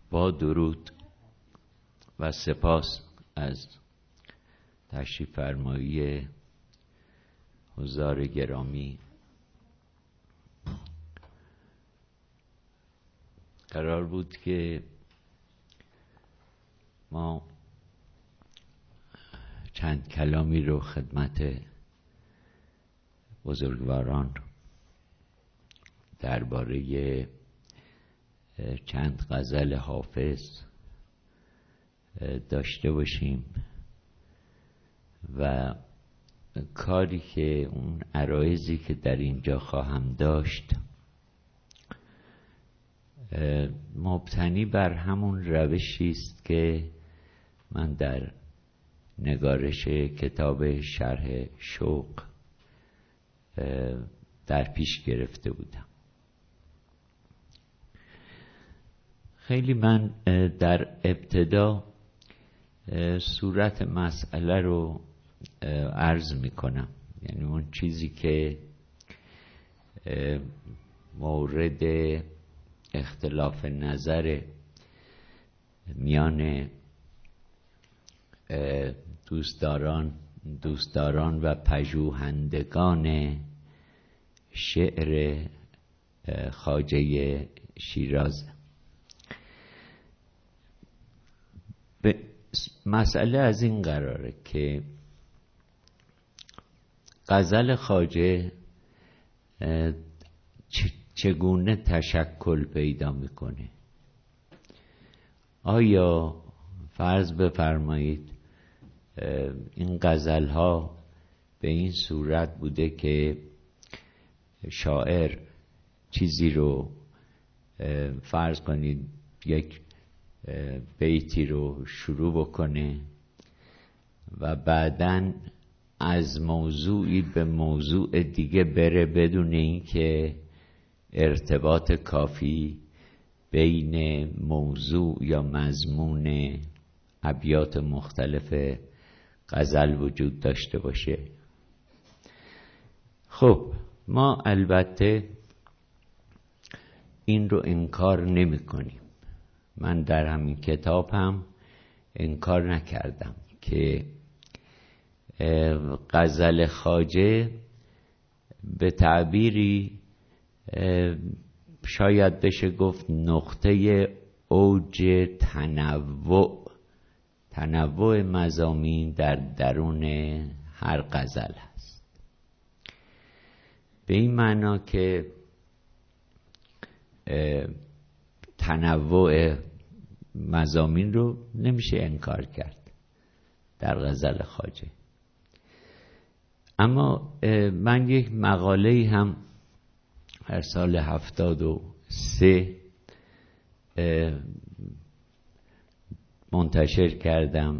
با درود و سپاس از تشریف فرمایی حضار گرامی، قرار بود که ما چند کلامی رو خدمت بزرگواران درباره چند غزل حافظ داشته باشیم و کاری که اون عرایضی که در اینجا خواهم داشت مبتنی بر همون روشی است که من در نگارش کتاب شرح شوق در پیش گرفته بودم. خیلی من در ابتدا صورت مسئله رو عرض می کنم، یعنی اون چیزی که مورد اختلاف نظر میان دوستداران و پژوهندگان شعر خواجه شیراز. مسئله از این قراره که غزل خواجه چگونه تشکل پیدا میکنه. آیا فرض بفرمایید این غزل ها به این صورت بوده که شاعر چیزی رو فرض کنید یک بیتی رو شروع بکنه و بعداً از موضوعی به موضوع دیگه بره بدون اینکه ارتباط کافی بین موضوع یا مضمون ابیات مختلف غزل وجود داشته باشه؟ خب ما البته این رو انکار نمی کنیم. من در همین کتاب هم انکار نکردم که غزل خواجه به تعبیری شاید بشه گفت نقطه اوج تنوع مضامین در درون هر غزل هست. به این معنا که تنوع مضامین رو نمیشه انکار کرد در غزل خواجه. اما من یک مقاله هم هر سال 73 منتشر کردم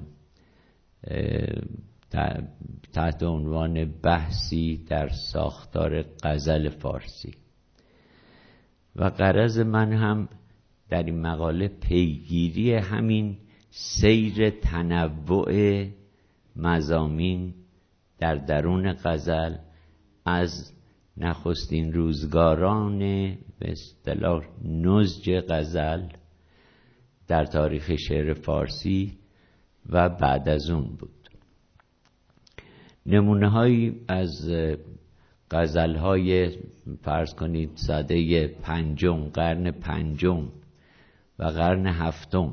تحت عنوان بحثی در ساختار غزل فارسی و غرض من هم در این مقاله پیگیری همین سیر تنوع مضامین در درون غزل از نخستین روزگاران به اصطلاح نضج غزل در تاریخ شعر فارسی و بعد از اون بود. نمونه هایی از غزل های فرض کنید سده پنجم، قرن پنجم و قرن هفتم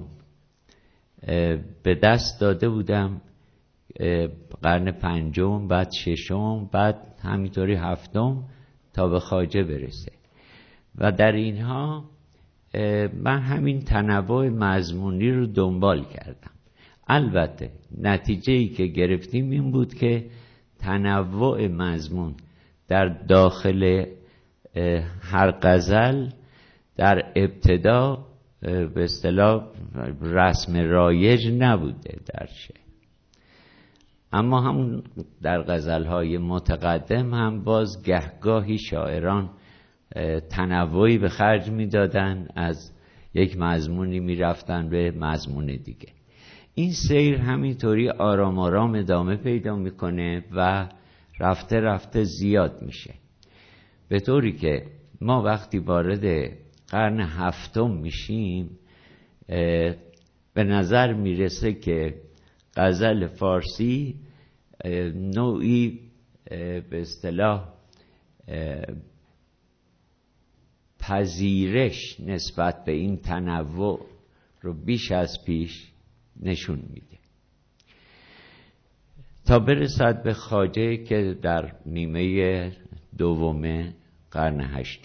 به دست داده بودم. قرن پنجم، بعد ششم، بعد همینطوری هفتم تا به خواجه برسه و در اینها من همین تنوع مضمونی رو دنبال کردم. البته نتیجه‌ای که گرفتیم این بود که تنوع مضمون در داخل هر غزل در ابتدا به اصطلاح رسم رایج نبوده در شعر، اما همون در غزل‌های متقدم هم باز گهگاهی شاعران تنوعی به خرج می‌دادن، از یک مضمونی می‌رفتن به مضمون دیگه. این سیر همینطوری آرام آرام ادامه پیدا می‌کنه و رفته رفته زیاد میشه، به طوری که ما وقتی وارد قرن هفتم میشیم به نظر میرسه که غزل فارسی نوعی به اصطلاح پذیرش نسبت به این تنوع رو بیش از پیش نشون میده تا برسد به خواجه که در نیمه دوم قرن هشتم.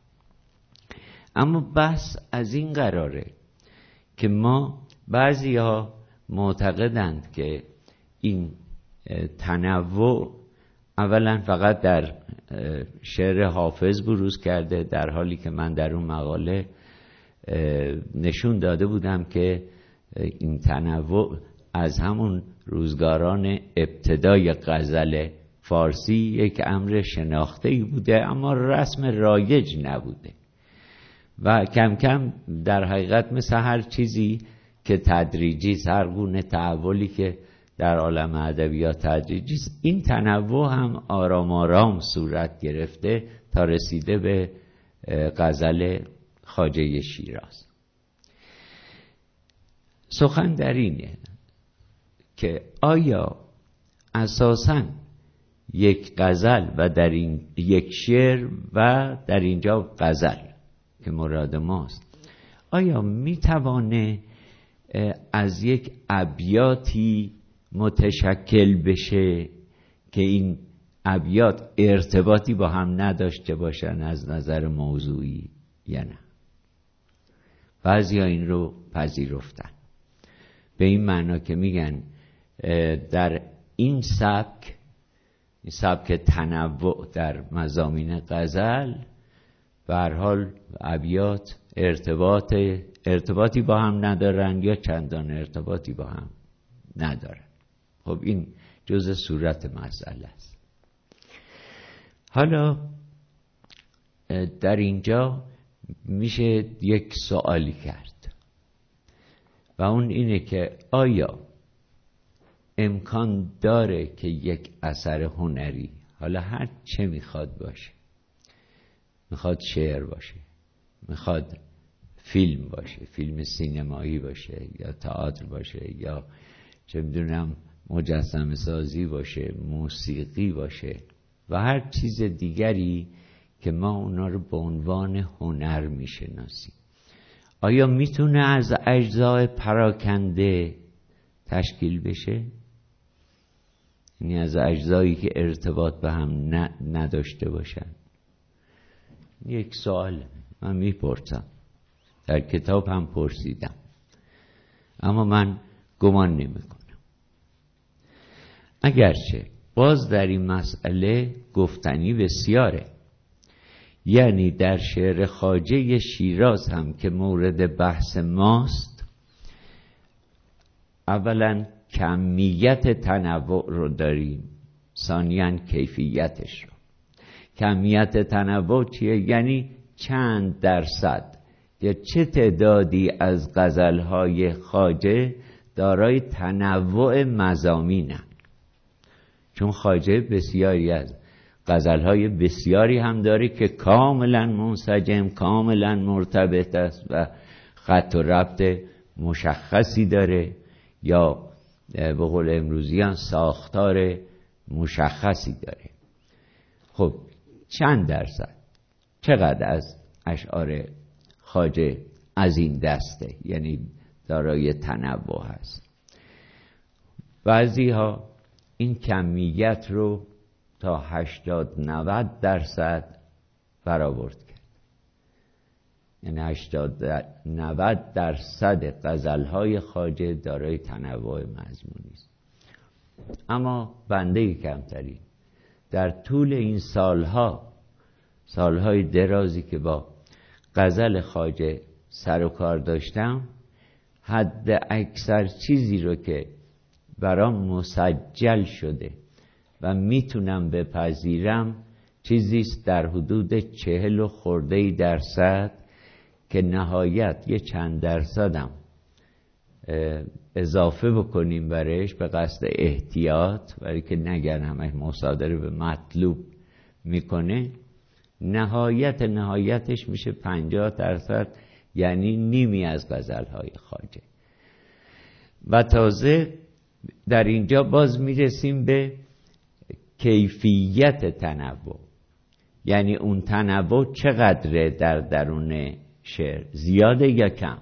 اما بحث از این قراره که ما بعضی‌ها معتقدند که این تنوع اولا فقط در شعر حافظ بروز کرده، در حالی که من در اون مقاله نشون داده بودم که این تنوع از همون روزگاران ابتدای غزل فارسی یک امر شناخته‌ای بوده اما رسم رایج نبوده و کم کم در حقیقت مثل هر چیزی که تدریجی، هر گونه تحولی که در عالم ادبیات تدریجی، این تنوع هم آرام آرام صورت گرفته تا رسیده به غزل خواجه شیراز. سخن در اینه که آیا اساساً یک غزل و در این یک شعر و در اینجا غزل که مراد ماست، آیا میتوانه از یک ابیاتی متشکل بشه که این ابیات ارتباطی با هم نداشته باشن از نظر موضوعی یا نه؟ بعضیا این رو پذیرفتن به این معنا که میگن در این سبک تنوع در مضامین غزل به هر حال ابیات ارتباطی با هم ندارن یا چندان ارتباطی با هم ندارن. خب این جزء صورت مسئله است. حالا در اینجا میشه یک سوالی کرد و اون اینه که آیا امکان داره که یک اثر هنری، حالا هر چه میخواد باشه، میخواد شعر باشه، میخواد فیلم باشه، فیلم سینمایی باشه یا تئاتر باشه یا چه میدونم مجسمه سازی باشه، موسیقی باشه و هر چیز دیگری که ما اونا رو به عنوان هنر میشناسیم، آیا میتونه از اجزای پراکنده تشکیل بشه؟ یعنی از اجزایی که ارتباط به هم نداشته باشن؟ یک سوال من میپرسم، در کتاب هم پرسیدم اما من گمان نمیکنم. اگرچه باز در این مسئله گفتنی بسیاره، یعنی در شعر خواجه شیراز هم که مورد بحث ماست، اولا کمیت تنوع رو داریم، ثانیاً کیفیتش رو. کمیت تنوع چیه؟ یعنی چند درصد یا چه تعدادی از غزلهای خواجه دارای تنوع مضامینن، چون خواجه بسیاری از غزلهای بسیاری هم داره که کاملا منسجم، کاملا مرتبط است و خط و ربط مشخصی داره یا به قول امروزیان ساختار مشخصی داره. خب چند درصد، چقدر از اشعار خواجه از این دسته، یعنی دارای تنوع هست؟ بعضی ها این کمیت رو تا 80-90% برآورد کرد، یعنی 80-90% غزلهای خواجه دارای تنوع مضمونی است. اما بنده کمتری در طول این سالهای درازی که با غزل خواجه سر و کار داشتم، حد اکثر چیزی رو که برام مسجل شده و میتونم بپذیرم چیزیست در حدود 40 و خرده‌ای درصد که نهایت یه چند درصدم اضافه بکنیم برش به قصد احتیاط، برای که نگن همه مصادره به مطلوب میکنه، نهایتش میشه 50% یعنی نیمی از غزلهای خواجه. و تازه در اینجا باز میرسیم به کیفیت تنوع، یعنی اون تنوع چقدره در درون شعر، زیاده یا کم.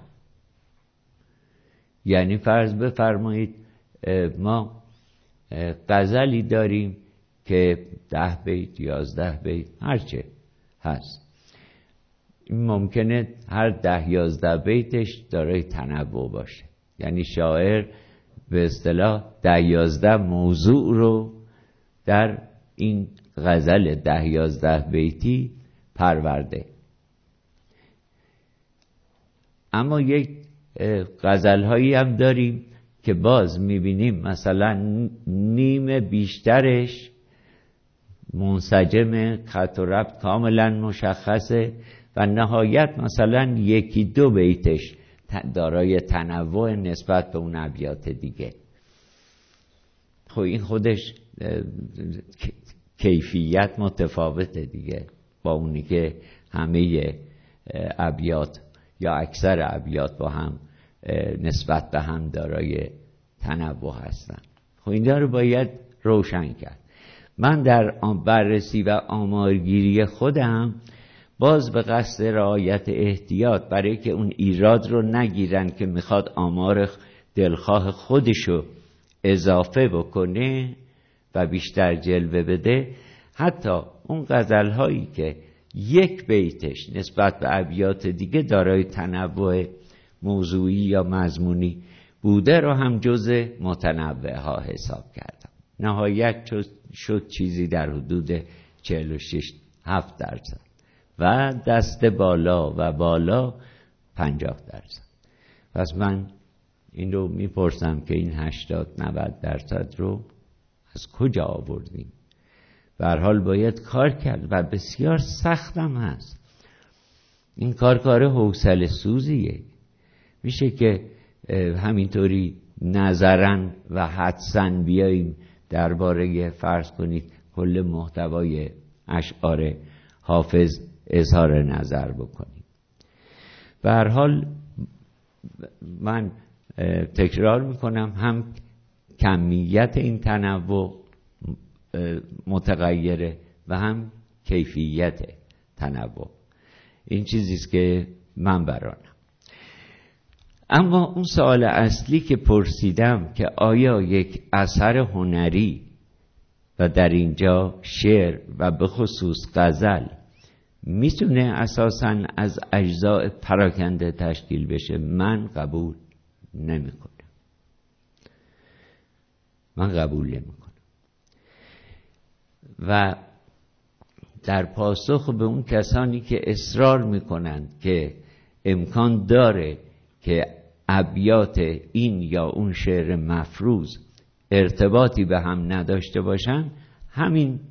یعنی فرض بفرمایید ما غزلی داریم که 10 بیت 11 بیت هرچه هست، ممکنه هر 10-11 بیتش دارای تنوع باشه، یعنی شاعر به اصطلاح 10-11 موضوع رو در این غزل 10-11 بیتی پرورده. اما یک غزل‌هایی هم داریم که باز می‌بینیم مثلا نیم بیشترش منسجم، خط و ربط کاملا مشخصه و نهایت مثلا 1-2 بیتش دارای تنوع نسبت به اون ابیات دیگه. خب این خودش کیفیت متفاوته دیگه با اونی که همه ابیات یا اکثر ابیات با هم نسبت به هم دارای تنوع هستن. خب این رو باید روشن کرد. من در بررسی و آمارگیری خودم باز به قصد رعایت احتیاط برای که اون ایراد رو نگیرن که میخواد آمار دلخواه خودشو اضافه بکنه و بیشتر جلوه بده، حتی اون غزل‌هایی که 1 بیتش نسبت به ابیات دیگه دارای تنوع موضوعی یا مضمونی بوده رو هم جزء متنوع ها حساب کردم. نهایت شد چیزی در حدود 46-7% و دست بالا و بالا 50%. پس من این رو میپرسم که این 80-90% رو از کجا آوردیم؟ به هر حال باید کار کرد و بسیار سختم هست. این کار حوصله سوزیه. میشه که همینطوری نظرن و حدسن بیاییم درباره فرض کنید کل محتوای اشعار حافظ اظهار نظر بکنیم. به هر حال من تکرار میکنم، هم کمیت این تنوع متغیره و هم کیفیت تنوع. این چیزیست که من برانم. اما اون سوال اصلی که پرسیدم که آیا یک اثر هنری و در اینجا شعر و به خصوص غزل میتونه اساساً از اجزاء پراکنده تشکیل بشه، من قبول نمیکنم. و در پاسخ به اون کسانی که اصرار میکنند که امکان داره که ابیات این یا اون شعر مفروض ارتباطی به هم نداشته باشن، همین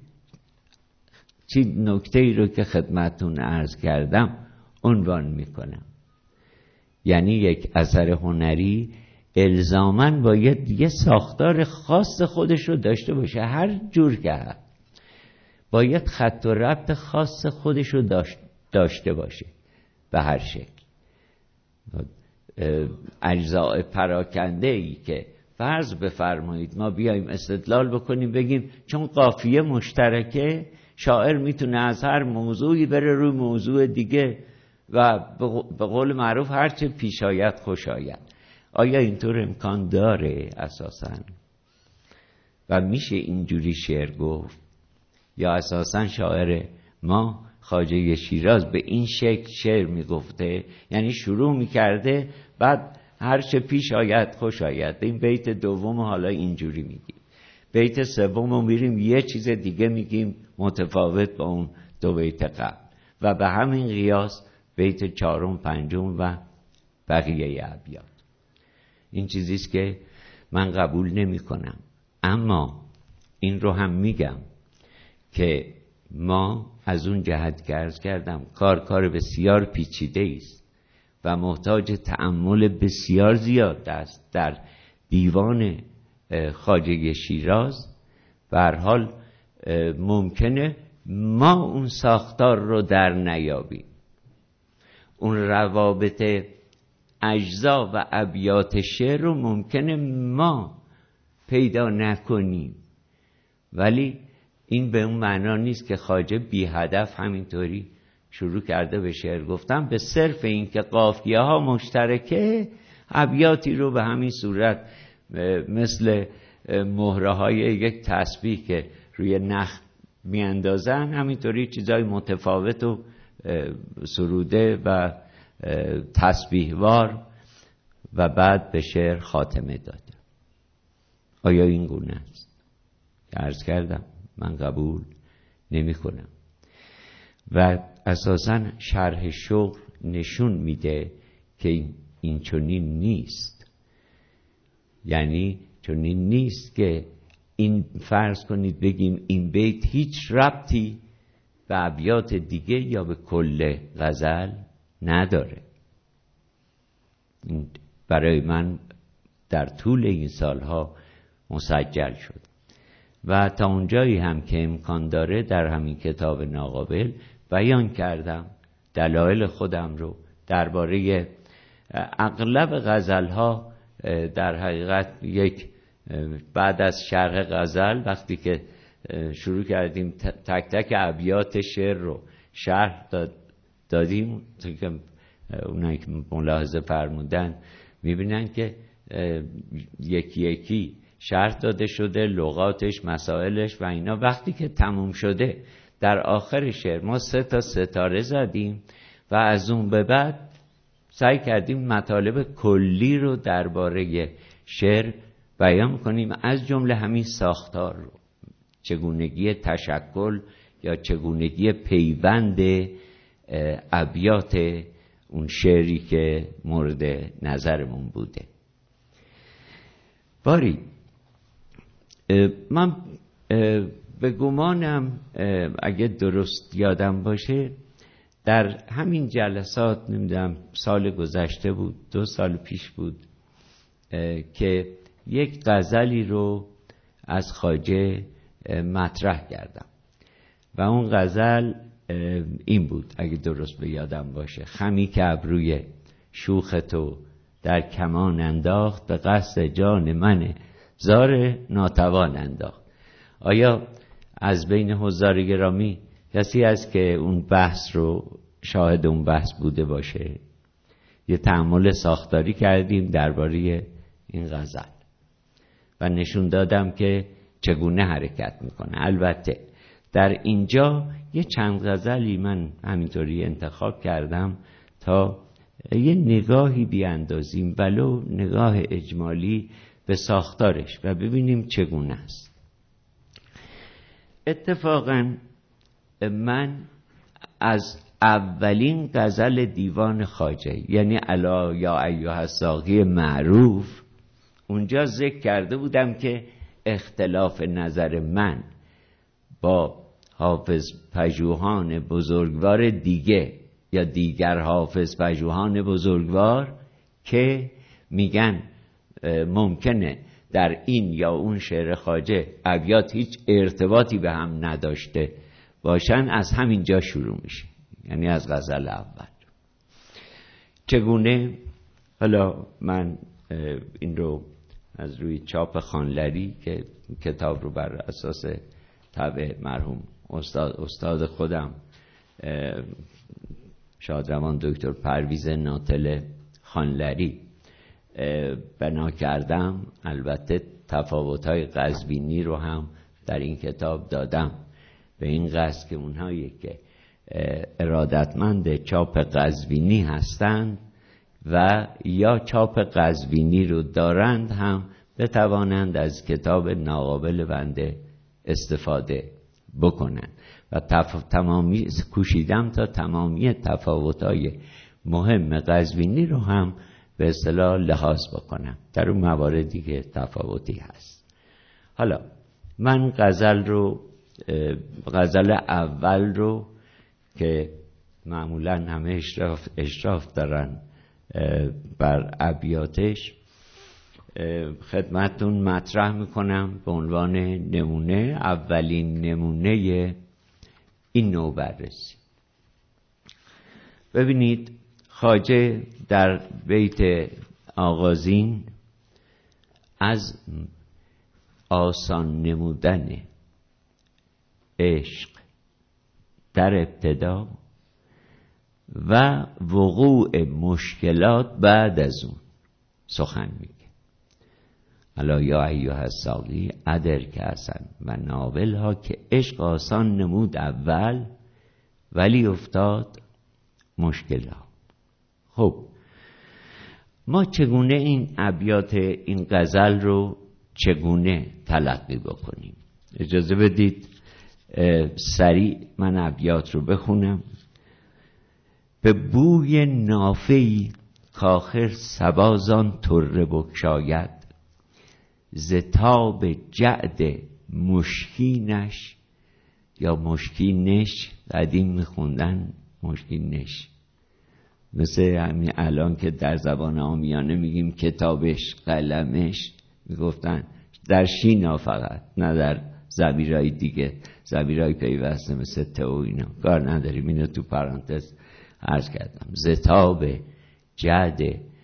نکته‌ای رو که خدمتتون عرض کردم عنوان میکنم. یعنی یک اثر هنری الزاماً باید یه ساختار خاص خودش رو داشته باشه، هر جور که هست باید خط و ربط خاص خودش رو داشته باشه به هر شکل. اجزاء پراکنده ای که فرض بفرمایید ما بیایم استدلال بکنیم بگیم چون قافیه مشترکه شاعر میتونه از هر موضوعی بره روی موضوع دیگه و به قول معروف هرچه پیش آید خوش آید. آیا اینطور امکان داره اساساً؟ و میشه اینجوری شعر گفت؟ یا اساساً شاعر ما خواجه شیراز به این شکل شعر میگفته؟ یعنی شروع میکرده بعد هرچه پیش آید خوش آید. این بیت دوم حالا اینجوری میگیم، بیت سوم میریم یه چیز دیگه میگیم متفاوت با اون 2 بیت قبل و به همین قیاس بیت 4، 5 و بقیه ابیات. این چیزیست که من قبول نمی کنم. اما این رو هم میگم که ما از اون جهت که عرض کردم کار بسیار پیچیده است و محتاج تأمل بسیار زیاد است در دیوان خواجه شیراز. به هر حال ممکنه ما اون ساختار رو در نیابیم. اون روابط اجزا و ابیات شعر رو ممکنه ما پیدا نکنیم، ولی این به اون معنا نیست که خواجه بی هدف همینطوری شروع کرده به شعر گفتن. به صرف این که قافیه ها مشترکه، ابیاتی رو به همین صورت مثل مهره های یک تسبیح که روی نخ میاندازن، همینطوری چیزای متفاوت و سروده و تسبیحوار و بعد به شعر خاتمه داده. آیا این گونه است؟ عرض کردم من قبول نمی کنم. و اساساً شرح شغل نشون میده که این چنین نیست. یعنی چنین نیست که این فرض کنید بگیم این بیت هیچ ربطی به ابیات دیگه یا به کل غزل نداره. برای من در طول این سالها مسجل شد و تا اونجایی هم که امکان داره در همین کتاب ناقابل بیان کردم دلایل خودم رو درباره اغلب غزلها. در حقیقت بعد از شرح غزل وقتی که شروع کردیم تک تک ابیات شعر رو شرح دادیم، که اونایی که ملاحظه فرمودن میبینن که یکی یکی شرح داده شده، لغاتش، مسائلش و اینا. وقتی که تموم شده در آخر شعر ما 3 تا ستاره زدیم و از اون به بعد سعی کردیم مطالب کلی رو درباره شعر بیان کنیم، از جمله همین ساختار رو، چگونگی تشکل یا چگونگی پیوند ابیات اون شعری که مورد نظرمون بوده. باری من به گمانم اگه درست یادم باشه در همین جلسات، نمیدونم سال گذشته بود 2 سال پیش بود، که یک غزلی رو از خواجه مطرح کردم و اون غزل این بود اگه درست به یادم باشه: خمی که ابروی شوخ تو در کمان انداخت، به قصد جان من زار ناتوان انداخت. آیا از بین حضار گرامی کسی هست که اون بحث رو شاهد اون بحث بوده باشه؟ یه تأمل ساختاری کردیم درباره این غزل و نشون دادم که چگونه حرکت میکنه. البته در اینجا یه چند غزلی من همینطوری انتخاب کردم تا یه نگاهی بیاندازیم، ولو نگاه اجمالی، به ساختارش و ببینیم چگونه است. اتفاقا من از اولین غزل دیوان خواجه، یعنی الا یا ایها الساقی معروف، اونجا ذکر کرده بودم که اختلاف نظر من با حافظ پژوهان بزرگوار دیگه یا دیگر حافظ پژوهان بزرگوار که میگن ممکنه در این یا اون شعر خواجه ابیات هیچ ارتباطی به هم نداشته باشن، از همین جا شروع میشه، یعنی از غزل اول. چگونه؟ حالا من این رو از روی چاپ خانلری که کتاب رو بر اساس طبع مرحوم استاد خودم شادروان دکتر پرویز ناطل خانلری بنا کردم، البته تفاوت‌های قزوینی رو هم در این کتاب دادم، به این قصد که اونهایی که ارادتمند چاپ قزوینی هستند و یا چاپ قزوینی رو دارند هم بتوانند از کتاب ناقابل بنده استفاده بکنند و تمامی کوشیدم تا تمامی تفاوت‌های مهم قزوینی رو هم به اصطلاح لحاظ بکنم. در اون مواردی که تفاوتی هست. حالا من غزل اول رو که معمولا همه اشراف دارن بر ابیاتش خدمتون مطرح میکنم به عنوان نمونه، اولین نمونه این نوع بررسی. ببینید خواجه در بیت آغازین از آسان نمودن عشق در ابتدا و وقوع مشکلات بعد از اون سخن میگه. الا یا ایها الساقی ادرک حسن و ناول ها که عشق آسان نمود اول ولی افتاد مشکل ها. خب ما چگونه این ابیات این غزل رو چگونه تلقی بکنیم؟ اجازه بدید سریع من ابیات رو بخونم. به بوی نافه‌ای کاخر سبازان طره بگشاید، ز تاب جعد مشکینش یا مشکینش، قدیم میخوندن مشکینش، مثل همین الان که در زبان عامیانه میگیم کتابش قلمش، میگفتن در شینا فقط، نه در ضمیرهای دیگه، ضمیرهای پیوسته مثل ت و اینا کار نداریم، اینو تو پرانتز عرض کردم. ز تاب جعد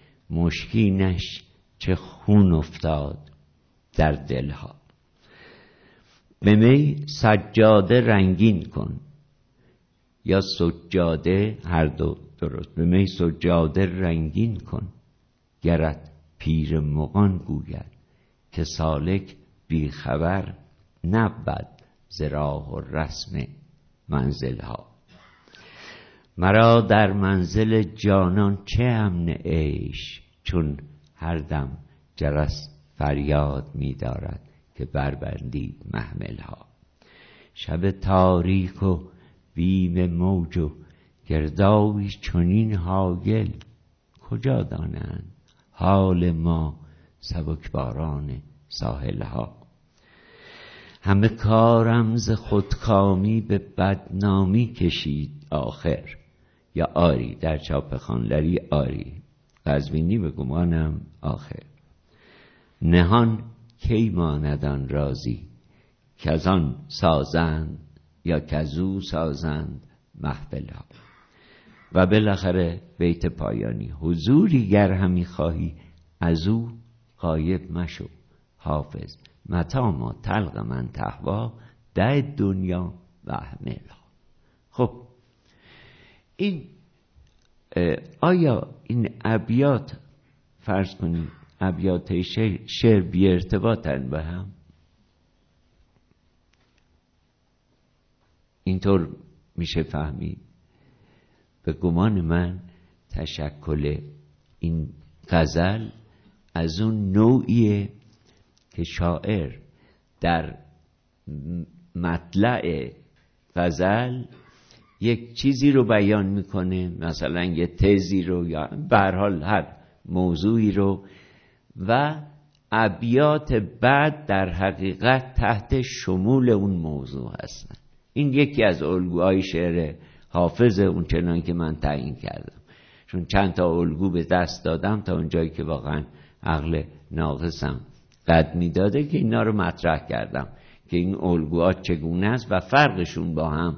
مشکینش چه خون افتاد در دلها. به می سجاده رنگین کن یا سجاده، هر دو درست. به می سجاده رنگین کن گرت پیر مغان گوید، که سالک بی خبر نبود ز راه و رسم منزلها. مرا در منزل جانان چه امن عیش، چون هر دم جرس فریاد می دارد که بربندید محملها. شب تاریک و بیم موج و گردابی چنین هاگل، کجا دانند حال ما سبکباران ساحلها. همه کارم ز خودکامی به بدنامی کشید آخر، یا آری در چاپ خانلری آری، قزوینی به گمانم آخر. نهان کی ماندان رازی که از آن سازند یا کزو سازند محفلها. و بالاخره بیت پایانی، حضوری گر همی خواهی از او غایب مشو حافظ، متا ما تلق من تهوا ده دنیا و احملها. خب این آیا این ابیات فرض کنید ابیات شعر بی ارتباطن به هم؟ اینطور میشه فهمید؟ به گمان من تشکل این غزل از اون نوعیه که شاعر در مطلع غزل یک چیزی رو بیان میکنه، مثلا یه تزی رو یا به هر حال هر موضوعی رو، و ابیات بعد در حقیقت تحت شمول اون موضوع هستن. این یکی از الگوهای شعر حافظ اون چنان که من تعیین کردم، چون چند تا الگو به دست دادم تا اونجایی که واقعا عقل ناقصم قد میداده که اینا رو مطرح کردم که این الگوها چگونه است و فرقشون با هم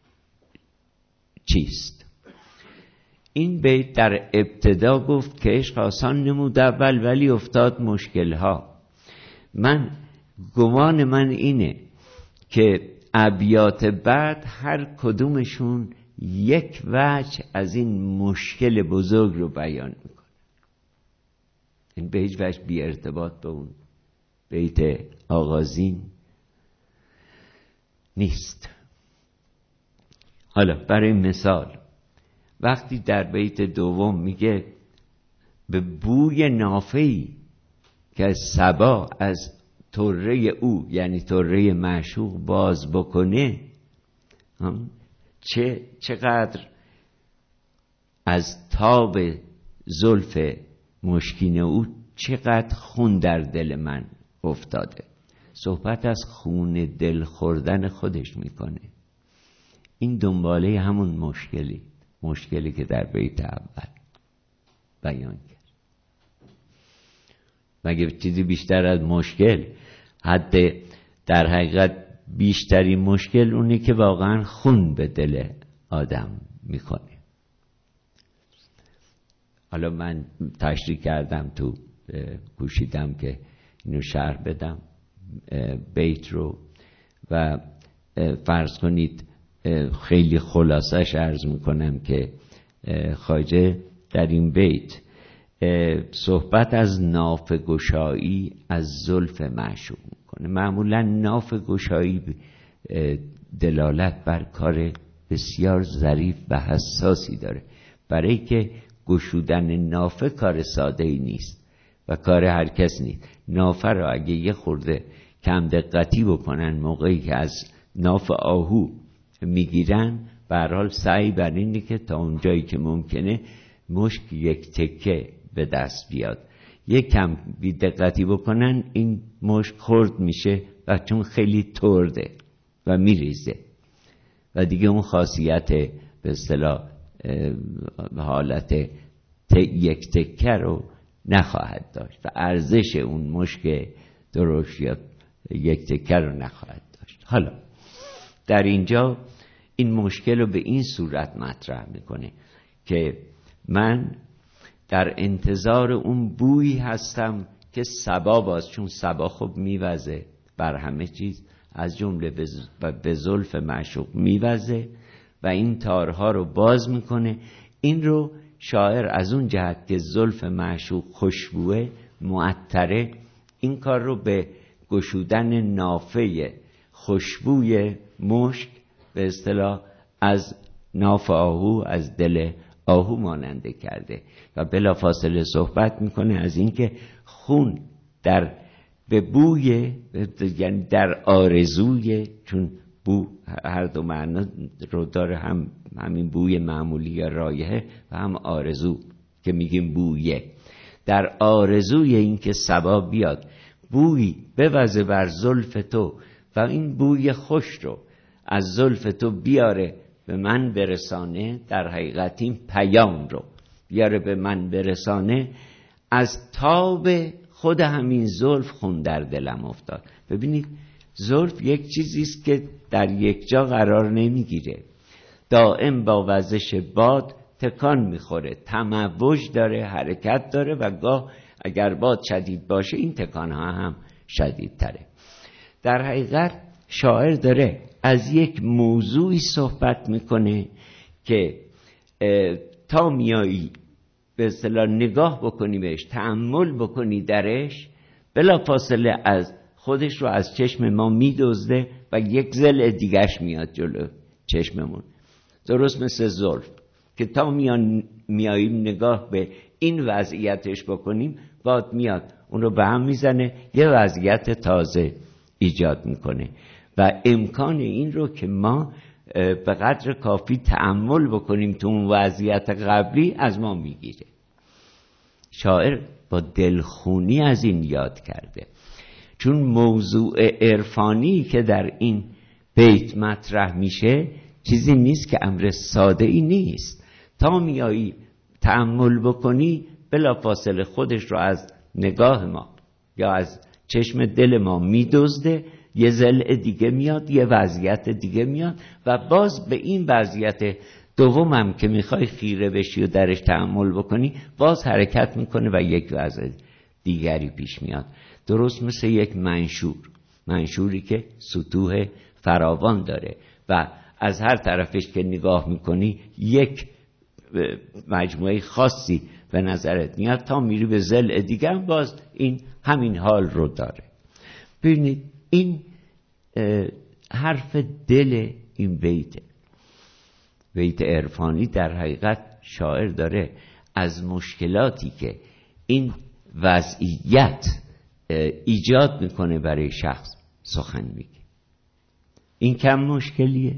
چیست. این بیت در ابتدا گفت که عشق آسان نمود اول ولی افتاد مشکلها. من گمان من اینه که ابیات بعد هر کدومشون یک وجه از این مشکل بزرگ رو بیان میکنه. این به هیچ وجه بی ارتباط به اون بیت آغازین نیست. حالا برای مثال وقتی در بیت دوم میگه به بوی نافه‌ای که صبا از طره او، یعنی طره معشوق باز بکنه، چقدر از تاب زلف مشکین او چقدر خون در دل من افتاده. صحبت از خون دل خوردن خودش میکنه. این دنباله همون مشکلی که در بیت اول بیان کرد. مگه چیزی بیشتر از مشکل؟ حد در حقیقت بیشترین مشکل اونی که واقعا خون به دل آدم میکنه. حالا من تشریح کردم تو کوشیدم که اینو شرح بدم بیت رو و فرض کنید خیلی خلاصش عرض میکنم که خواجه در این بیت صحبت از نافه گشایی از زلف معشوق میکنه. معمولا نافه گشایی دلالت بر کار بسیار ظریف و حساسی داره، برای که گشودن نافه کار ساده ای نیست و کار هر کس نیست. نافه رو اگه یه خورده کم دقتی بکنن موقعی که از ناف آهو میگیرن، به هر حال سعی بر اینه که تا اونجایی که ممکنه مشک یک تکه به دست بیاد. یک کم بی دقتی بکنن این مشک خرد میشه و چون خیلی ترده و میریزه و دیگه اون خاصیت به اصطلاح حالت یک تکه رو نخواهد داشت و ارزش اون مشک درشت یا یک تکه رو نخواهد داشت. حالا در اینجا این مشکل رو به این صورت مطرح میکنه که من در انتظار اون بویی هستم که صبا باز، چون صبا خب میوزه بر همه چیز از جمله به زلف معشوق میوزه و این تارها رو باز میکنه. این رو شاعر از اون جهت که زلف معشوق خوشبوه معطره، این کار رو به گشودن نافه خوشبوی مشک به اصطلاح از ناف آهو، از دل آهو ماننده کرده و بلافاصله صحبت میکنه از اینکه خون در به بوی، یعنی در آرزوی، چون بو هر دو معنا رو داره، هم همین بوی معمولی یا رایحه و هم آرزو که میگیم بویه. در آرزوی این که صبا بیاد بوی بوزه بر زلف تو و این بوی خوش رو از زلف تو بیاره به من برسانه، در حقیقت این پیام رو بیاره به من برسانه، از تاب خود همین زلف خون در دلم افتاد. ببینید زلف یک چیزیست که در یک جا قرار نمیگیره، دائم با وزش باد تکان میخوره، تموج داره، حرکت داره و گاه اگر باد شدید باشه این تکان ها هم شدید تره. در حقیقت شاعر داره از یک موضوعی صحبت میکنه که تا میایی به اصطلاح نگاه بکنی بهش، تأمل بکنی درش، بلا فاصله از خودش رو از چشم ما میدزده و یک ضلع دیگش میاد جلو چشممون، درست مثل زلف که تا میاییم نگاه به این وضعیتش بکنیم، باد میاد اون رو به هم میزنه، یه وضعیت تازه ایجاد میکنه و امکان این رو که ما به قدر کافی تأمل بکنیم تو اون وضعیت قبلی از ما میگیره. شاعر با دلخونی از این یاد کرده، چون موضوع عرفانی که در این بیت مطرح میشه چیزی نیست که امر ساده ای نیست. تا میایی تأمل بکنی بلافاصله خودش رو از نگاه ما یا از چشم دل ما میدزده، یه ضلع دیگه میاد، یه وضعیت دیگه میاد و باز به این وضعیت دومم که میخوای خیره بشی و درش تأمل بکنی باز حرکت میکنه و یک وضع دیگری پیش میاد، درست مثل یک منشوری که سطوح فراوان داره و از هر طرفش که نگاه میکنی یک مجموعه خاصی به نظرت میاد، تا میری به ضلع دیگه هم باز این همین حال رو داره. ببینید این حرف دل این بیت عرفانی در حقیقت شاعر داره از مشکلاتی که این وضعیت ایجاد میکنه برای شخص سخن میگه. این کم مشکلیه؟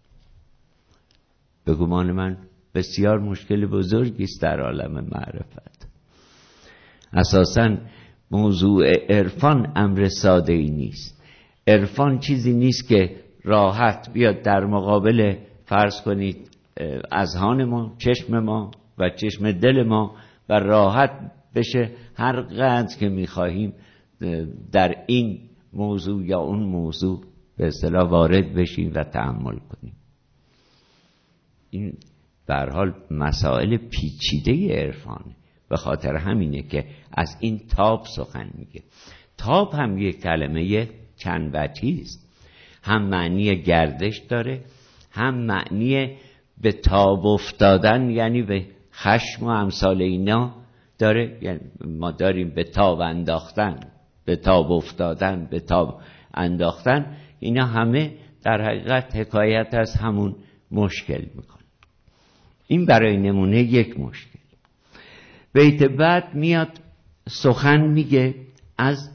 به گمان من بسیار مشکل بزرگی است در عالم معرفت. اساساً موضوع عرفان امر ساده ای نیست. عرفان چیزی نیست که راحت بیاد در مقابل فرض کنید اذهان ما، چشم ما و چشم دل ما و راحت بشه هر قدر که میخواهیم در این موضوع یا اون موضوع به اصطلاح وارد بشیم و تأمل کنیم. این به هر حال مسائل پیچیده عرفانه به خاطر همینه که از این تاب سخن میگه. تاب هم یک کلمه چند وجهی است، هم معنی گردش داره، هم معنی به تاب افتادن، یعنی به خشم و امثال اینا داره. یعنی ما داریم به تاب انداختن، به تاب افتادن، به تاب انداختن، اینا همه در حقیقت حکایت از همون مشکل میکنه. این برای نمونه یک مشکل. بیت بعد میاد سخن میگه از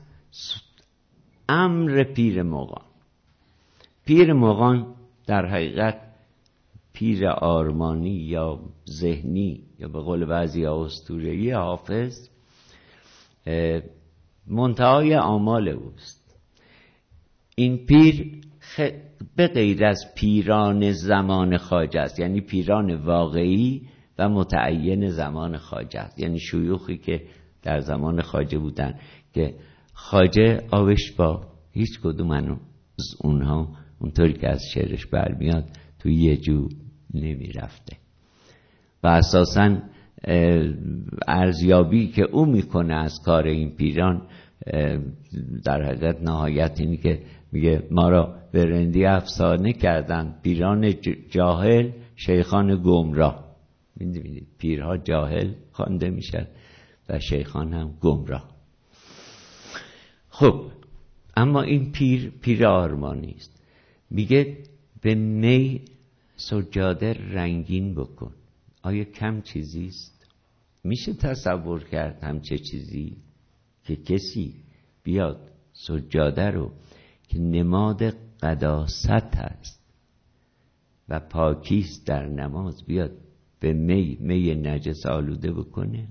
امر پیر مغان. پیر مغان در حقیقت پیر آرمانی یا ذهنی یا به قول بعضی اسطوره‌ای حافظ منتهای آمال اوست. این پیر به غیر از پیران زمان خواجه است، یعنی پیران واقعی و متعین زمان خواجه است، یعنی شیوخی که در زمان خواجه بودن که خواجه آبش با هیچ کدوم از اونها اونطوری که از شعرش برمیاد توی یه جو نمی رفته و اساساً ارزیابی که او میکنه از کار این پیران در حقیقت نهایت اینی که میگه ما را به رندی افسانه کردن پیران جاهل شیخان گمراه. می‌بینید پیرها جاهل خوانده میشن و شیخان هم گمراه. خب اما این پیر آرمانی است. میگه به می سجاده رنگین بکن. آیا کم چیزی است؟ میشه تصور کرد همچه چیزی که کسی بیاد سجاده رو که نماد قداست هست و پاکیست در نماز بیاد به می نجس آلوده بکنه؟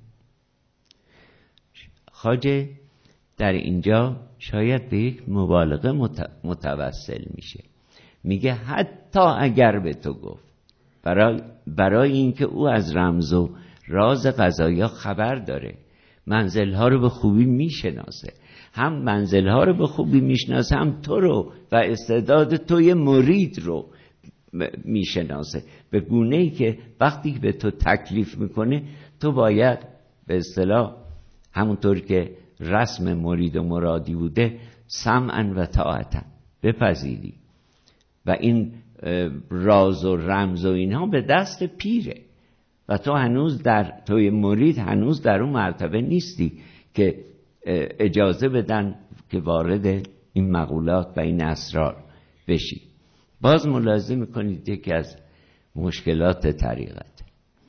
خواجه در اینجا شاید به یک مبالغه متوسل میشه. میگه حتی اگر به تو گفت، برای اینکه او از رمز و راز قضایا خبر داره، منزلها رو به خوبی میشناسه، هم منزلها رو به خوبی میشناسه، هم تو رو و استعداد توی مرید رو میشناسه، به گونه‌ای که وقتی به تو تکلیف میکنه تو باید به اصطلاح همونطور که رسم مرید و مرادی بوده سمعا و طاعتا بپذیری و این راز و رمز و اینها به دست پیره و تو هنوز توی مرید هنوز در اون مرتبه نیستی که اجازه بدن که وارد این مقولات و این اسرار بشی. باز ملاحظه میکنید یکی از مشکلات طریقت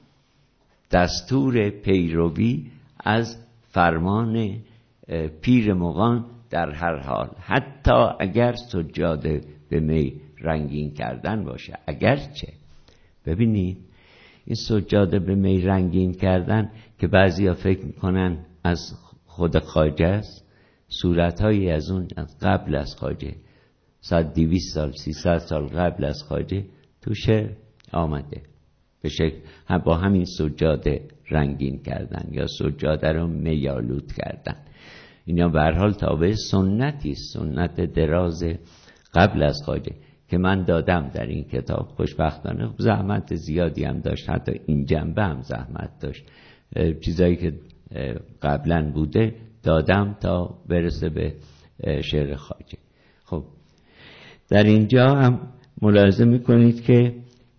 دستور پیروی از فرمان پیر مغان در هر حال، حتی اگر سجاده به می رنگین کردن باشه. اگرچه ببینید این سجاده به می رنگین کردن که بعضیا فکر میکنن از خود خواجه است، صورتهایی از اون از قبل از خواجه 200 سال 300 سال قبل از خواجه تو شعر آمده به شکل با همین سجاده رنگین کردن یا سجاده رو میالود کردن. اینا به هر حال تابع سنتی، سنت دراز قبل از خواجه که من دادم در این کتاب. خوشبختانه زحمت زیادی هم داشت، حتی این جنبه هم زحمت داشت. چیزایی که قبلا بوده دادم تا برسه به شعر خواجه. خب در اینجا هم ملاحظه میکنید که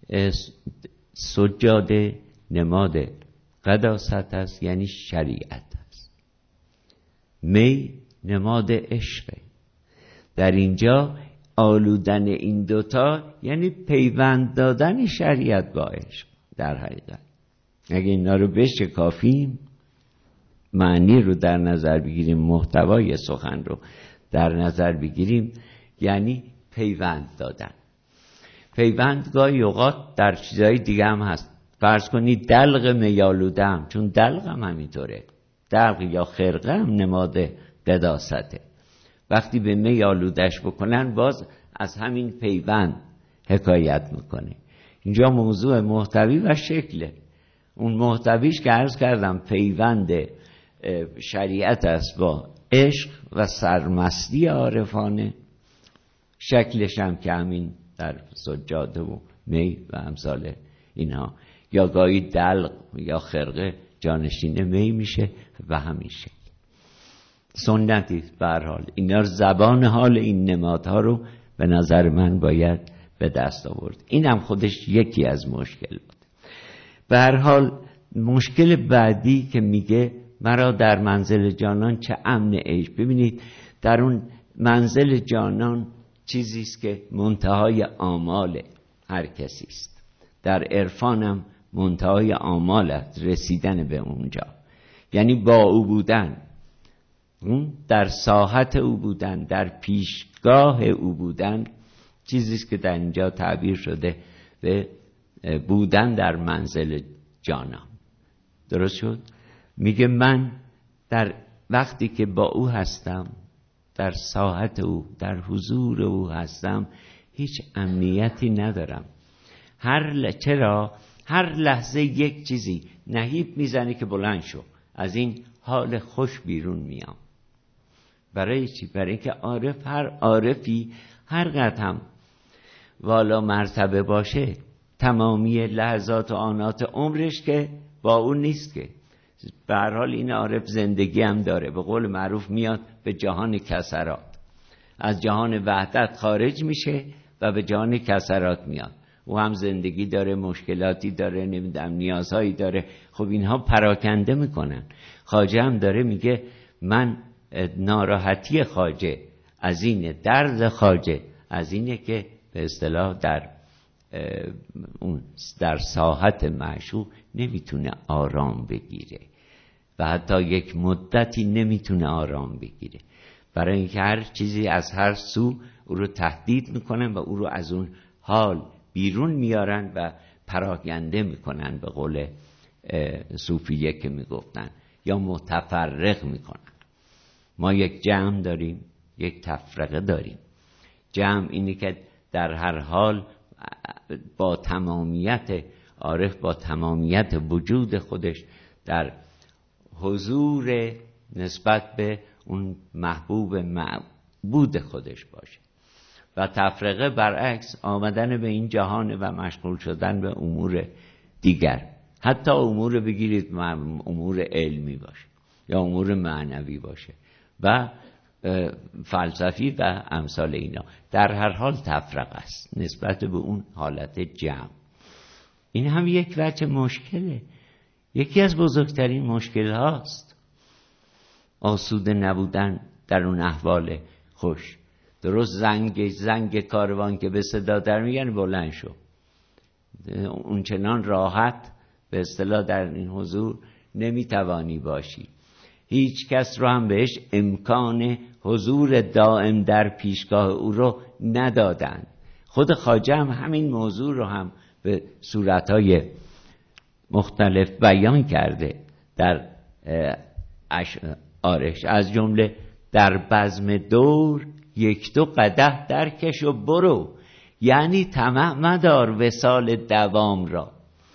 سجاده نماد قداست است، یعنی شریعت است. می نماد عشقه. در اینجا آلودن این دوتا یعنی پیوند دادن شریعت با عشق. در حقیقت اگه اینا رو بشکافیم، معنی رو در نظر بگیریم، محتوای سخن رو در نظر بگیریم، یعنی پیوند دادن. پیوند گاهی اوقات در چیزهای دیگه هم هست. فرض کنید دلق میالودم، چون دلق هم همینطوره، دلق یا خرقه هم نماد قداسته. وقتی به میالودش بکنن باز از همین پیوند حکایت میکنه. اینجا موضوع محتوی و شکله. اون محتویش که عرض کردم پیوند شریعت است با عشق و سرمستی عارفانه، شکلش هم که همین در سجاده و می و امثال اینها، یا گاهی دلق یا خرقه جانشین می میشه و همین شکل. سنتی به هر حال اینا زبان حال این نمادها رو به نظر من باید به دست آورد. این هم خودش یکی از مشکل بود. به هر حال مشکل بعدی که میگه مرا در منزل جانان چه امن عیش. ببینید در اون منزل جانان چیزی است که منتهای آمال هر کسی است. در عرفانم منتهای آمال است رسیدن به اونجا، یعنی با او بودن، در ساحت او بودن، در پیشگاه او بودن، چیزی است که در اینجا تعبیر شده به بودن در منزل جانان. درست شد؟ میگه من در وقتی که با او هستم، در ساحت او، در حضور او هستم، هیچ امنیتی ندارم. چرا؟ هر لحظه یک چیزی نهیب میزنه که بلند شو، از این حال خوش بیرون میام. برای چی؟ برای که هر عارفی هر قدر هم والا مرتبه باشه، تمامی لحظات و آنات عمرش که با اون نیست، که به هر حال این عارف زندگی هم داره. به قول معروف میاد به جهان کسرات، از جهان وحدت خارج میشه و به جهان کسرات میاد. او هم زندگی داره، مشکلاتی داره، نمیدونم نیازهایی داره. خب اینها پراکنده میکنن. خواجه هم داره میگه من ناراحتی خواجه از اینه، درد خواجه از اینه که به اصطلاح در ساحت معشوق نمیتونه آرام بگیره و حتی یک مدتی نمیتونه آرام بگیره، برای اینکه هر چیزی از هر سو او رو تهدید میکنن و او رو از اون حال بیرون میارن و پراکنده میکنن، به قول صوفیه که میگفتن، یا متفرق میکنن. ما یک جمع داریم، یک تفرقه داریم. جمع اینی که در هر حال با تمامیت عارف، با تمامیت وجود خودش در حضور نسبت به اون محبوب معبود خودش باشه، و تفرقه برعکس آمدن به این جهان و مشغول شدن به امور دیگر، حتی امور بگیرید امور علمی باشه یا امور معنوی باشه و فلسفی و امثال اینا. در هر حال تفرقه است نسبت به اون حالت جمع. این هم یک وجه مشکله، یکی از بزرگترین مشکل هاست، آسوده نبودن در اون احوال خوش. درست زنگ کاروان که به صدا در میگن بلند شو، اون چنان راحت به اصطلاح در این حضور نمیتوانی باشی. هیچ کس رو هم بهش امکان حضور دائم در پیشگاه او رو ندادن. خود خواجه هم همین موضوع رو هم به صورتهای مختلف بیان کرده در اشعارش، از جمله در بزم دور یک دو قدح درکش و برو، یعنی طمع مدار وصال دوام را.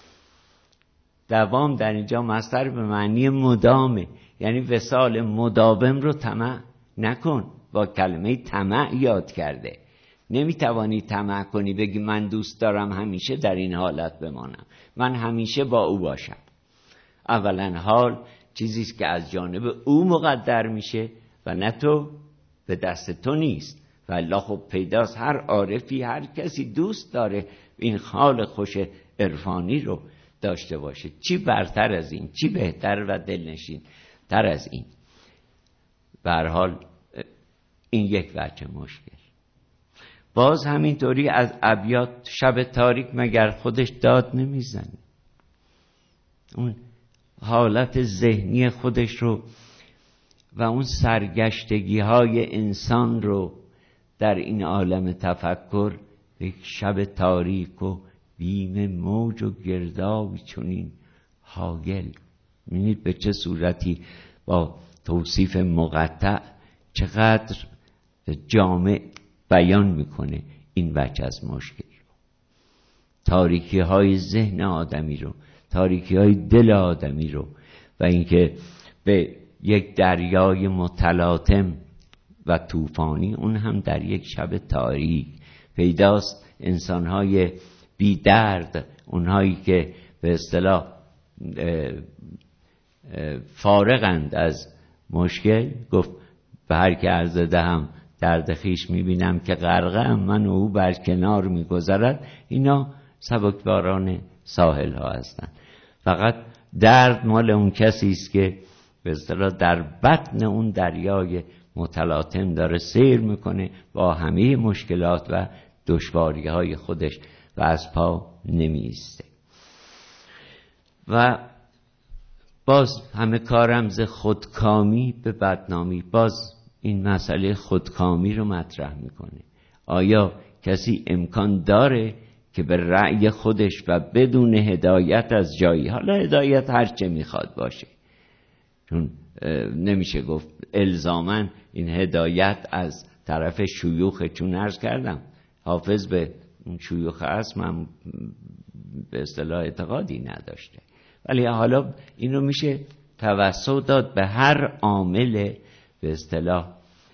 دوام در اینجا مصدر به معنی مدامه، یعنی وصال مداوم رو طمع نکن. با کلمه طمع یاد کرده. نمیتوانی طمع کنی بگی من دوست دارم همیشه در این حالت بمانم، من همیشه با او باشم. اولا حال چیزیست که از جانب او مقدر میشه و نه تو، به دست تو نیست. و الله خب پیداست هر عارفی، هر کسی دوست داره این حال خوش عرفانی رو داشته باشه. چی برتر از این، چی بهتر و دلنشین تر از این؟ به هر حال این یک وجه مشکل. باز همینطوری از ابیات شب تاریک مگر خودش داد نمیزنه؟ اون حالت ذهنی خودش رو و اون سرگشتگی های انسان رو در این عالم تفکر، یک شب تاریک و بیم موج و گردابی چنین هاگل. می‌بینید به چه صورتی با توصیف مقطع چقدر جامع بیان میکنه این وجه از مشکل رو، تاریکی های ذهن آدمی رو، تاریکی های دل آدمی رو، و اینکه به یک دریای متلاطم و طوفانی، اون هم در یک شب تاریک پیداست انسانهای بی درد، اونهایی که به اصطلاح فارغند از مشکل. گفت به هر که عرض دهم درد خویش میبینم که غرقه من و او بر کنار میگذرد. اینا سبکباران ساحل ها هستند. فقط درد مال اون کسی است که به اصطلاح در بطن اون دریای متلاطم داره سیر میکنه با همه مشکلات و دشواری های خودش و از پا نمیسته. و باز همه کارم ز خودکامی به بدنامی. باز این مسئله خودکامی رو مطرح میکنه. آیا کسی امکان داره که به رأی خودش و بدون هدایت از جایی، حالا هدایت هر چه میخواد باشه، چون نمیشه گفت الزاماً این هدایت از طرف شیوخ، چون عرض کردم حافظ به اون شیوخ اسم به اصطلاح اعتقادی نداشته، ولی حالا این رو میشه توسط داد به هر عامل به اصطلاح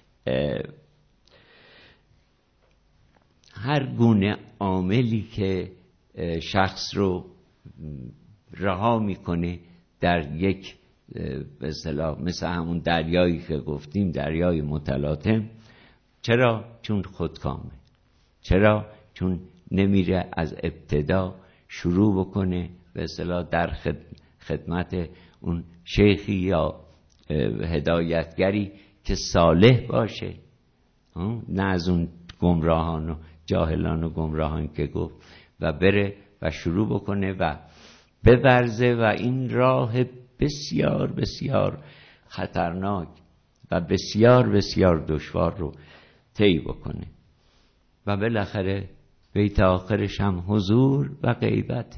هر گونه عاملی که شخص رو رها میکنه در یک به اصطلاح مثل همون دریایی که گفتیم، دریای متلاطم. چرا؟ چون خودکامه. چرا؟ چون نمیره از ابتدا شروع بکنه به اصطلاح در خدمت اون شیخی یا هدایتگری که صالح باشه، نه از اون گمراهان و جاهلان و گمراهان که گفت، و بره و شروع بکنه و بورزه و این راه بسیار بسیار خطرناک و بسیار بسیار دشوار رو طی بکنه. و بالاخره بیت آخرش هم حضور و غیبت.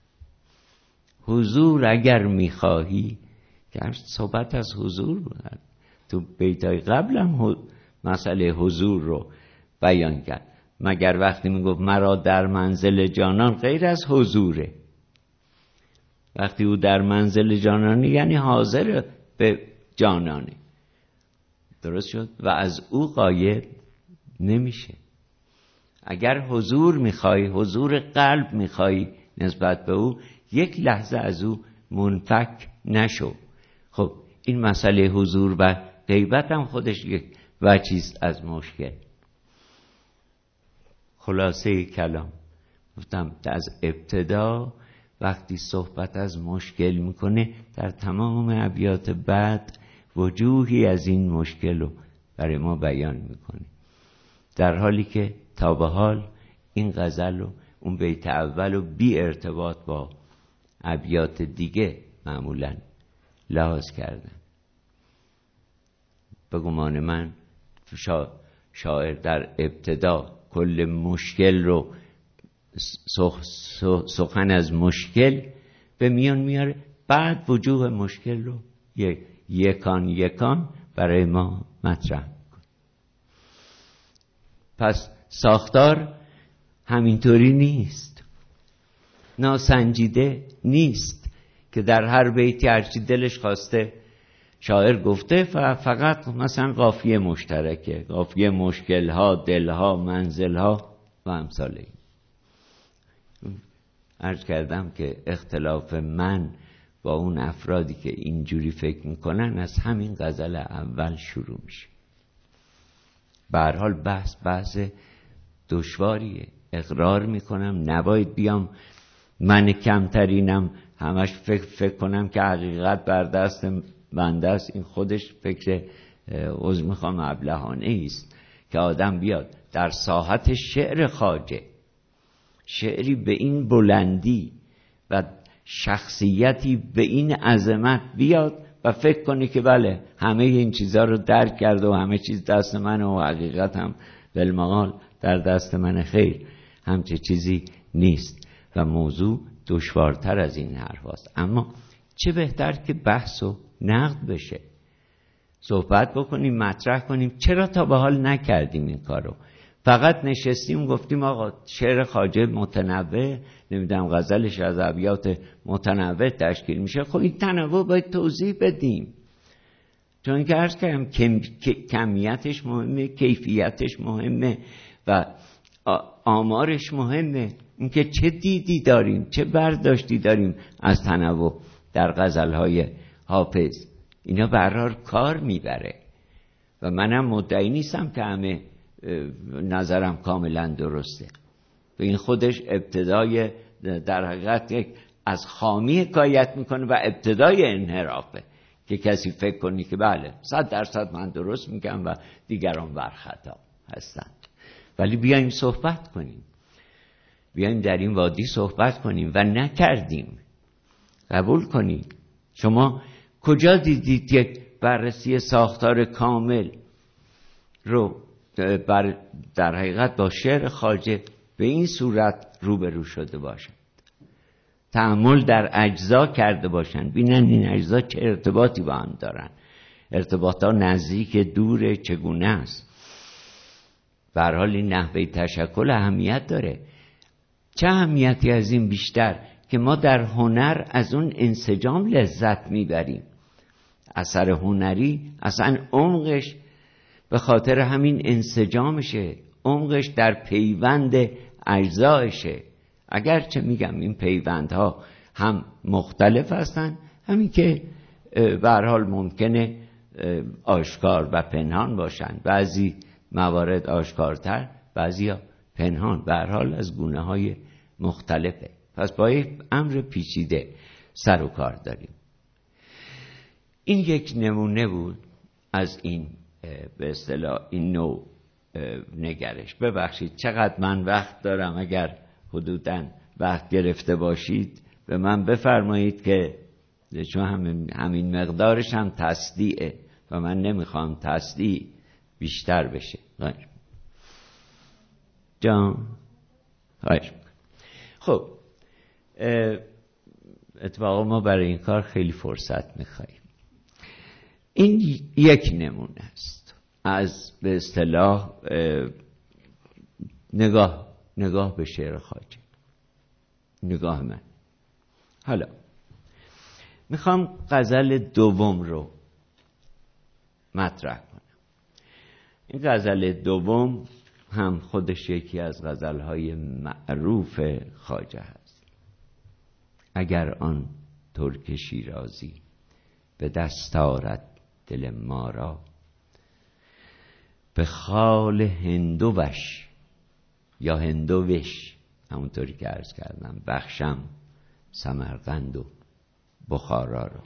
حضور اگر میخواهی، که صحبت از حضور بود تو بیتای قبلم مسئله حضور رو بیان کرد. مگر وقتی میگفت مرا در منزل جانان غیر از حضوره. وقتی او در منزل جانانه یعنی حاضر به جانانه. درست شد؟ و از او غایب نمیشه. اگر حضور میخوای، حضور قلب میخوای نسبت به او، یک لحظه از او منفک نشو. خب این مسئله حضور و غیبت هم خودش یک وجهیست از مشکل. خلاصه کلام گفتم از ابتدا وقتی صحبت از مشکل میکنه، در تمام ابیات بعد وجوهی از این مشکل رو برای ما بیان میکنه، در حالی که تا به حال این غزل و اون بیت اول و بی ارتباط با ابیات دیگه معمولاً لحاظ کردن. به گمان من شاعر در ابتدا کل مشکل رو سخن از مشکل به میان میاره، بعد وجوه مشکل رو یکان یکان برای ما مطرح میکنه. پس ساختار همینطوری نیست، ناسنجیده نیست که در هر بیتی هرچی دلش خواسته شاعر گفته و فقط مثلا قافیه مشترکه، قافیه مشکلها، دلها، منزلها و امثال این. عرض کردم که اختلاف من با اون افرادی که اینجوری فکر میکنن از همین غزل اول شروع میشه. به هر حال بحث دشواریه، اقرار میکنم. نباید بیام من کمترینم همش فکر کنم که حقیقت بر دست بنده است. این خودش فکر عذر میخوام ابلهانه است که آدم بیاد در ساحت شعر خواجه، شعری به این بلندی و شخصیتی به این عظمت بیاد و فکر کنی که بله همه این چیزها رو درک کرده و همه چیز دست منه و حقیقت هم بالمقال در دست من. خیر، همچه چیزی نیست و موضوع دشوارتر از این حرف هست. اما چه بهتر که بحث و نقد بشه، صحبت بکنیم، مطرح کنیم. چرا تا به حال نکردیم این کارو؟ فقط نشستیم گفتیم آقا شعر خواجه متنوع، نمیدونم غزلش از ابیات متنوع تشکیل میشه. خب این تنوع باید توضیح بدیم، چون که عرض کردم کمیتش مهمه، کیفیتش مهمه و آمارش مهمه. اینکه چه دیدی داریم، چه برداشتی داریم از تنوع در غزلهای حافظ، اینا برار کار میبره و منم مدعی نیستم که همه نظرم کاملا درسته. و این خودش ابتدای در حقیقت از خامی حکایت میکنه و ابتدای انحرافه که کسی فکر کنی که بله 100% من درست میگم و دیگران بر خطا هستند. ولی بیایم صحبت کنیم، بیایم در این وادی صحبت کنیم و نکردیم. قبول کنیم. شما کجا دیدید یک بررسی ساختار کامل رو در حقیقت با شعر خواجه به این صورت روبرو شده باشند، تأمل در اجزا کرده باشند، بینن این اجزا چه ارتباطی با هم دارن، ارتباطا نزدیک دور چگونه است. به هر حال این نحوه تشکل اهمیت داره. چه اهمیتی از این بیشتر که ما در هنر از اون انسجام لذت میبریم. اثر هنری اصلا عمقش به خاطر همین انسجامشه، عمقش در پیوند اجزایشه. اگرچه میگم این پیوندها هم مختلف هستن، همین که به هر حال ممکنه آشکار و پنهان باشن، بعضی موارد آشکارتر، بعضی پنهان، به هر حال از گونه های مختلفه. پس با یک امر پیچیده سر و کار داریم. این یک نمونه بود از این به اصطلاح این نوع نگرش. ببخشید چقدر من وقت دارم، اگر حدوداً وقت گرفته باشید به من بفرمایید که چون همین مقدارش هم تصدیعه و من نمیخوام تصدیع بیشتر بشه. جان خب اتفاقا ما برای این کار خیلی فرصت میخواییم. این یک نمونه است از به اصطلاح نگاه به شعر خواجه، نگاه من. حالا میخوام غزل دوم رو مطرح کنم. این غزل دوم هم خودش یکی از غزلهای معروف خواجه هست. اگر آن ترک شیرازی به دست آرد دل ما را، به خال هندوش یا هندوش، همونطوری که عرض کردم، بخشم سمرقند و بخارا را.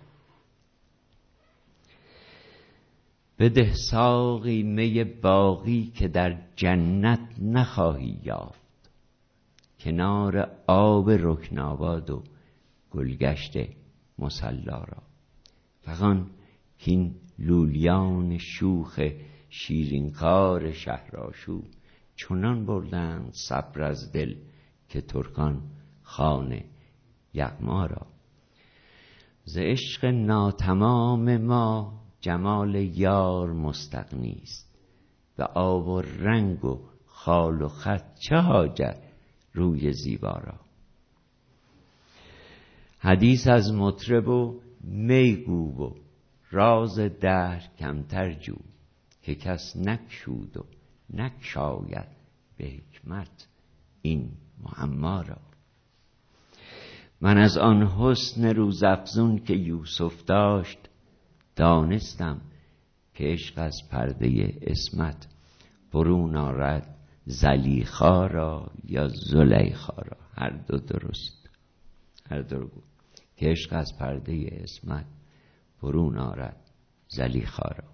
بده ساقی می باقی که در جنت نخواهی یافت، کنار آب رکناباد و گلگشت مصلا را. فغان کین لولیان شوخ شیرینکار شهرآشوب، چنان بردند صبر از دل که ترکان خان یغما را. ز عشق ناتمام ما جمال یار مستغنی است، به آب و رنگ و خال و خط چه حاجت روی زیبا را. حدیث از مطرب و میگو و راز دهر کمتر جو، که کس نگشود و نگشاید به حکمت این معما را. من از آن حسن روزافزون که یوسف داشت دانستم، که عشق از پرده عصمت برون آرد زلیخا را یا زلیخا را. هر دو درست، هر دو رو بود که عشق از پرده عصمت برون آرد زلیخا را.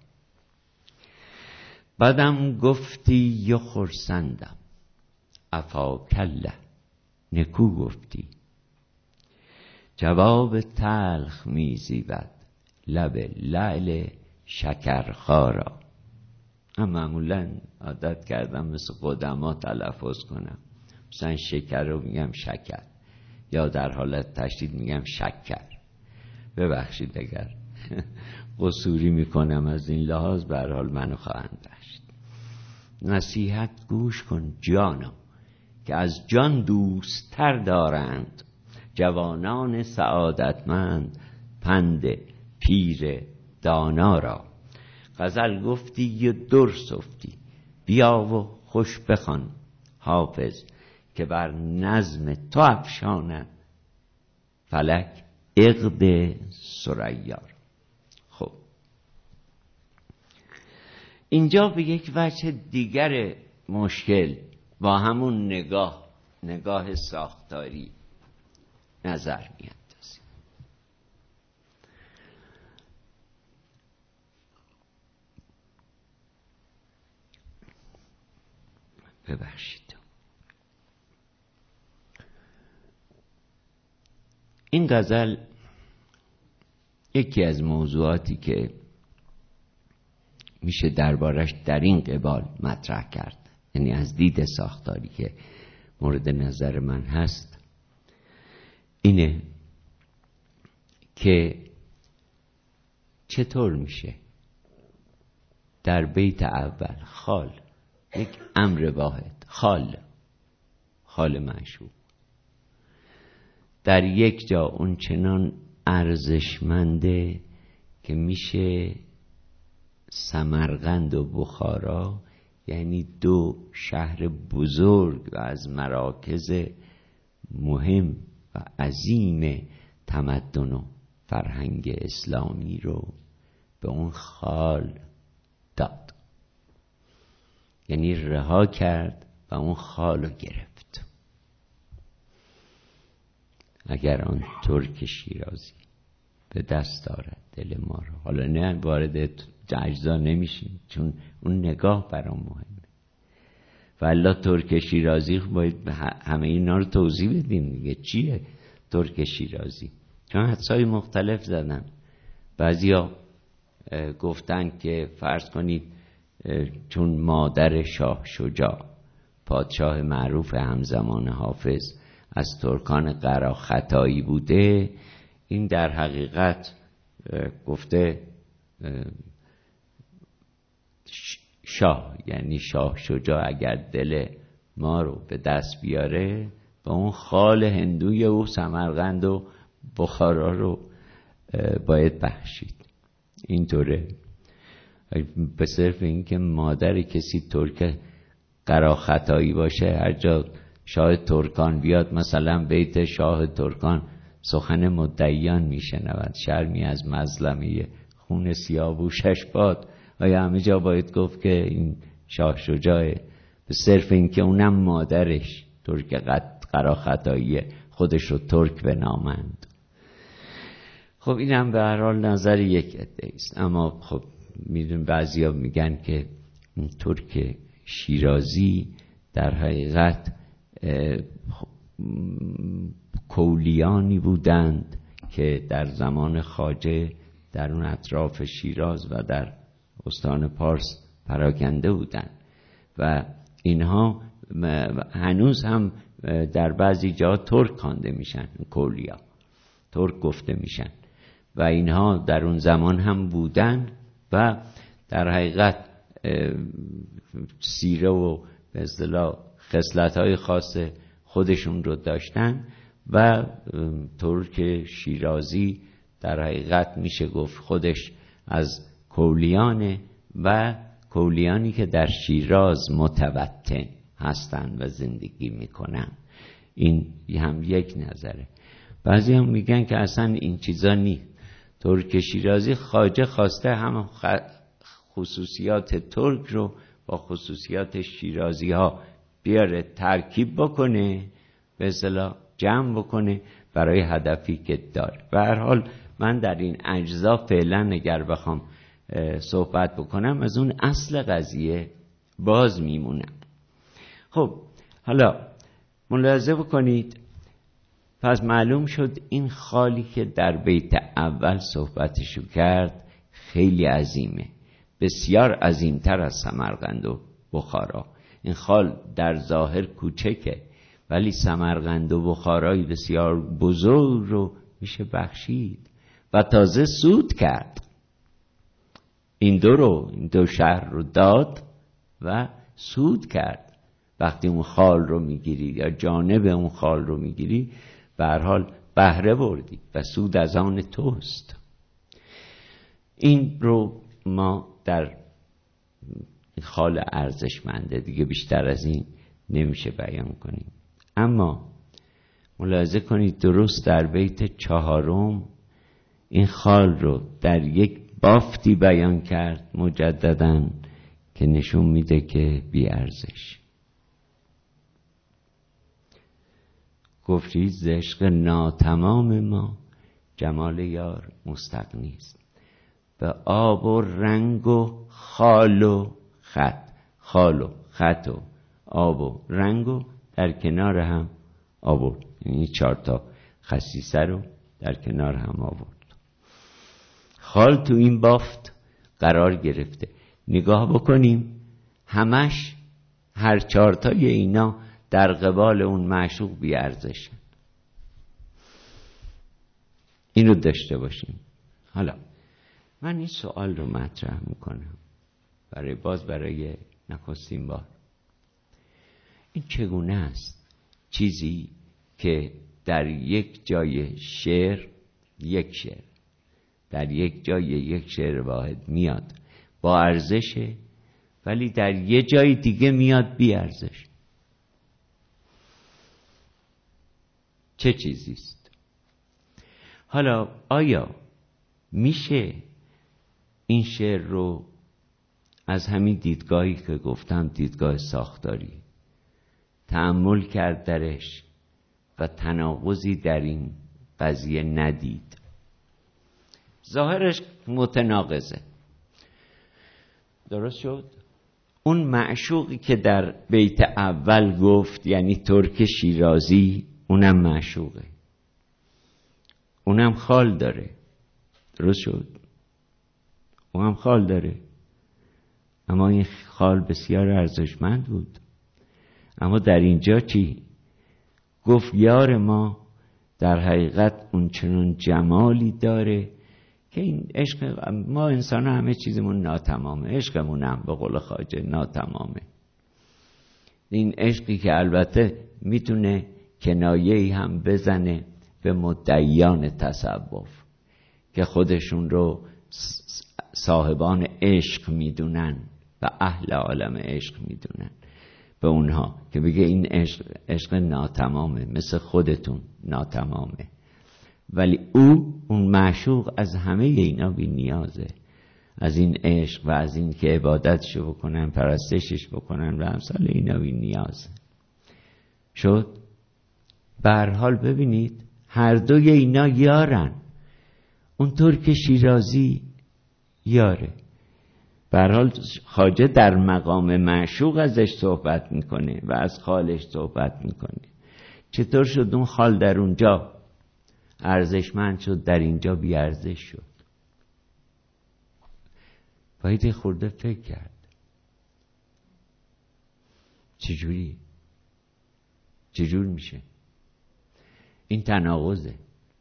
بعدم گفتی و خرسندم، افاکله نکو گفتی، جواب تلخ میزیبد لب لعل شکرخارا. من معمولا عادت کردم مثل قدما تلفظ کنم، مثلا شکر رو میگم شکر، یا در حالت تشدید میگم شکر. ببخشید اگر قصوری میکنم از این لحاظ، به هر حال منو خواهند داشت. نصیحت گوش کن جانا، که از جان دوست‌تر دارند جوانان سعادتمند پند پیر دانا را. غزل گفتی و در سفتی، بیا و خوش بخوان حافظ، که بر نظم تو افشاند فلک عقد ثریا را. خب اینجا به یک وجه دیگر مشکل با همون نگاه ساختاری نظر میاندازیم. ببخشید. این غزل یکی از موضوعاتی که میشه دربارش در این قبال مطرح کرد، یعنی از دید ساختاری که مورد نظر من هست، اینه که چطور میشه در بیت اول خال، یک امر واحد، خال معشوق، در یک جا اون چنان ارزشمنده که میشه سمرقند و بخارا، یعنی دو شهر بزرگ و از مراکز مهم و عظیم تمدن و فرهنگ اسلامی رو به اون خال داد، یعنی رها کرد و اون خال رو گرفت. اگر آن ترک شیرازی به دست دارد دل ما رو، حالا نه وارد اجزا نمیشیم چون اون نگاه برام مهمه، والا ترک شیرازی باید همه اینا رو توضیح بدیم دیگه. چیه ترک شیرازی؟ چون حدسای مختلف زدن. بعضیا گفتن که فرض کنید چون مادر شاه شجاع، پادشاه معروف همزمان حافظ، از ترکان قراختایی بوده، این در حقیقت گفته شاه، یعنی شاه شجاع اگر دل ما رو به دست بیاره با اون خال هندوی و سمرقند و بخارا رو باید بخشید. اینطوره. به صرف این که مادر کسی ترک قراختایی باشه، هر جا شاه ترکان بیاد، مثلا بیت شاه ترکان، سخن مدعیان میشنود، شرمی از مظلمه خون سیاووشش باد، آیا همه جا باید گفت که این شاه شجاعه؟ به صرف این که اونم مادرش ترک قراختایی، خودش رو ترک بنامند. خب اینم به هر حال نظر یک عده است، اما خب میدون بعضیا میگن که ترک شیرازی در حقیقت کولیانی بودند که در زمان خواجه در اون اطراف شیراز و در استان پارس پراکنده بودند و اینها هنوز هم در بعضی جا ترک خوانده میشن، کولیا ترک گفته میشن و اینها در اون زمان هم بودن و در حقیقت سیره و به اصطلاح خصلت‌های خاص خودشون رو داشتن و ترک شیرازی در حقیقت میشه گفت خودش از کولیانه و کولیانی که در شیراز متوطن هستن و زندگی میکنن. این هم یک نظره. بعضی هم میگن که اصلا این چیزا نیست، ترک شیرازی خواجه خواسته هم خصوصیات ترک رو با خصوصیات شیرازی ها بیاره ترکیب بکنه، به اصطلاح جمع بکنه برای هدفی که داره. به هر حال من در این اجزا فعلا اگر بخوام صحبت بکنم از اون اصل قضیه باز میمونم. خب حالا ملاحظه بکنید، پس معلوم شد این خالی که در بیت اول صحبتشو کرد خیلی عظیمه، بسیار عظیمتر از سمرقند و بخارا. این خال در ظاهر کوچکه ولی سمرقند و بخارای بسیار بزرگ رو میشه بخشید و تازه سود کرد. این دو شهر رو داد و سود کرد. وقتی اون خال رو میگیری یا جانب اون خال رو میگیری به هر حال بهره بردی و سود از آن توست. این رو ما در خال ارزشمنده، دیگه بیشتر از این نمیشه بیان کنیم. اما ملاحظه کنید درست در بیت 4 این خال رو در یک بافتی بیان کرد مجدداً که نشون میده که بی ارزش. گفتی ز عشق ناتمام ما جمال یار مستغنی است. به آب و رنگ و خال و خط و آب و رنگ و در کنار هم آورد. یعنی 4 تا خصیصه رو در کنار هم آورد. خال تو این بافت قرار گرفته. نگاه بکنیم همش هر 4 تای اینا در قبال اون معشوق بی ارزشن. اینو داشته باشیم. حالا من این سوال رو مطرح میکنم برای نخستین بار. این چگونه است چیزی که در یک جای شعر در یک جای یک شعر واحد میاد با ارزشه، ولی در یه جای دیگه میاد بی ارزش؟ چه چیزی است؟ حالا آیا میشه این شعر رو از همین دیدگاهی که گفتم، دیدگاه ساختاری، تأمل کرد درش و تناقضی در این قضیه ندید؟ ظاهرش متناقضه. درست شد؟ اون معشوقی که در بیت اول گفت، یعنی ترک شیرازی، اونم معشوقه، اونم خال داره. درست شد؟ اونم خال داره، اما این خال بسیار ارزشمند بود. اما در اینجا چی؟ گفت یار ما در حقیقت اون چنون جمالی داره که این عشق ما انسان همه چیزمون ناتمامه، عشقمون هم به قول خواجه ناتمامه. این عشقی که البته میتونه کنایه‌ای هم بزنه به مدعیان تصوف که خودشون رو صاحبان عشق میدونن و اهل عالم عشق میدونن، به اونها که بگه این عشق ناتمامه، مثل خودتون ناتمامه. ولی اون معشوق از همه اینا بی نیازه، از این عشق و از این که عبادتشو بکنن، پرستشش بکنن و امثال اینا بی نیازه. شد؟ به هر حال ببینید هر دوی اینا یارن. اون ترک شیرازی یاره. به هر حال خواجه در مقام معشوق ازش صحبت میکنه و از خالش صحبت میکنه. چطور شد اون خال در اونجا ارزشمند شد، در اینجا بی ارزش شد؟ باید خورده فکر کرد. چجور میشه؟ این تناقضه.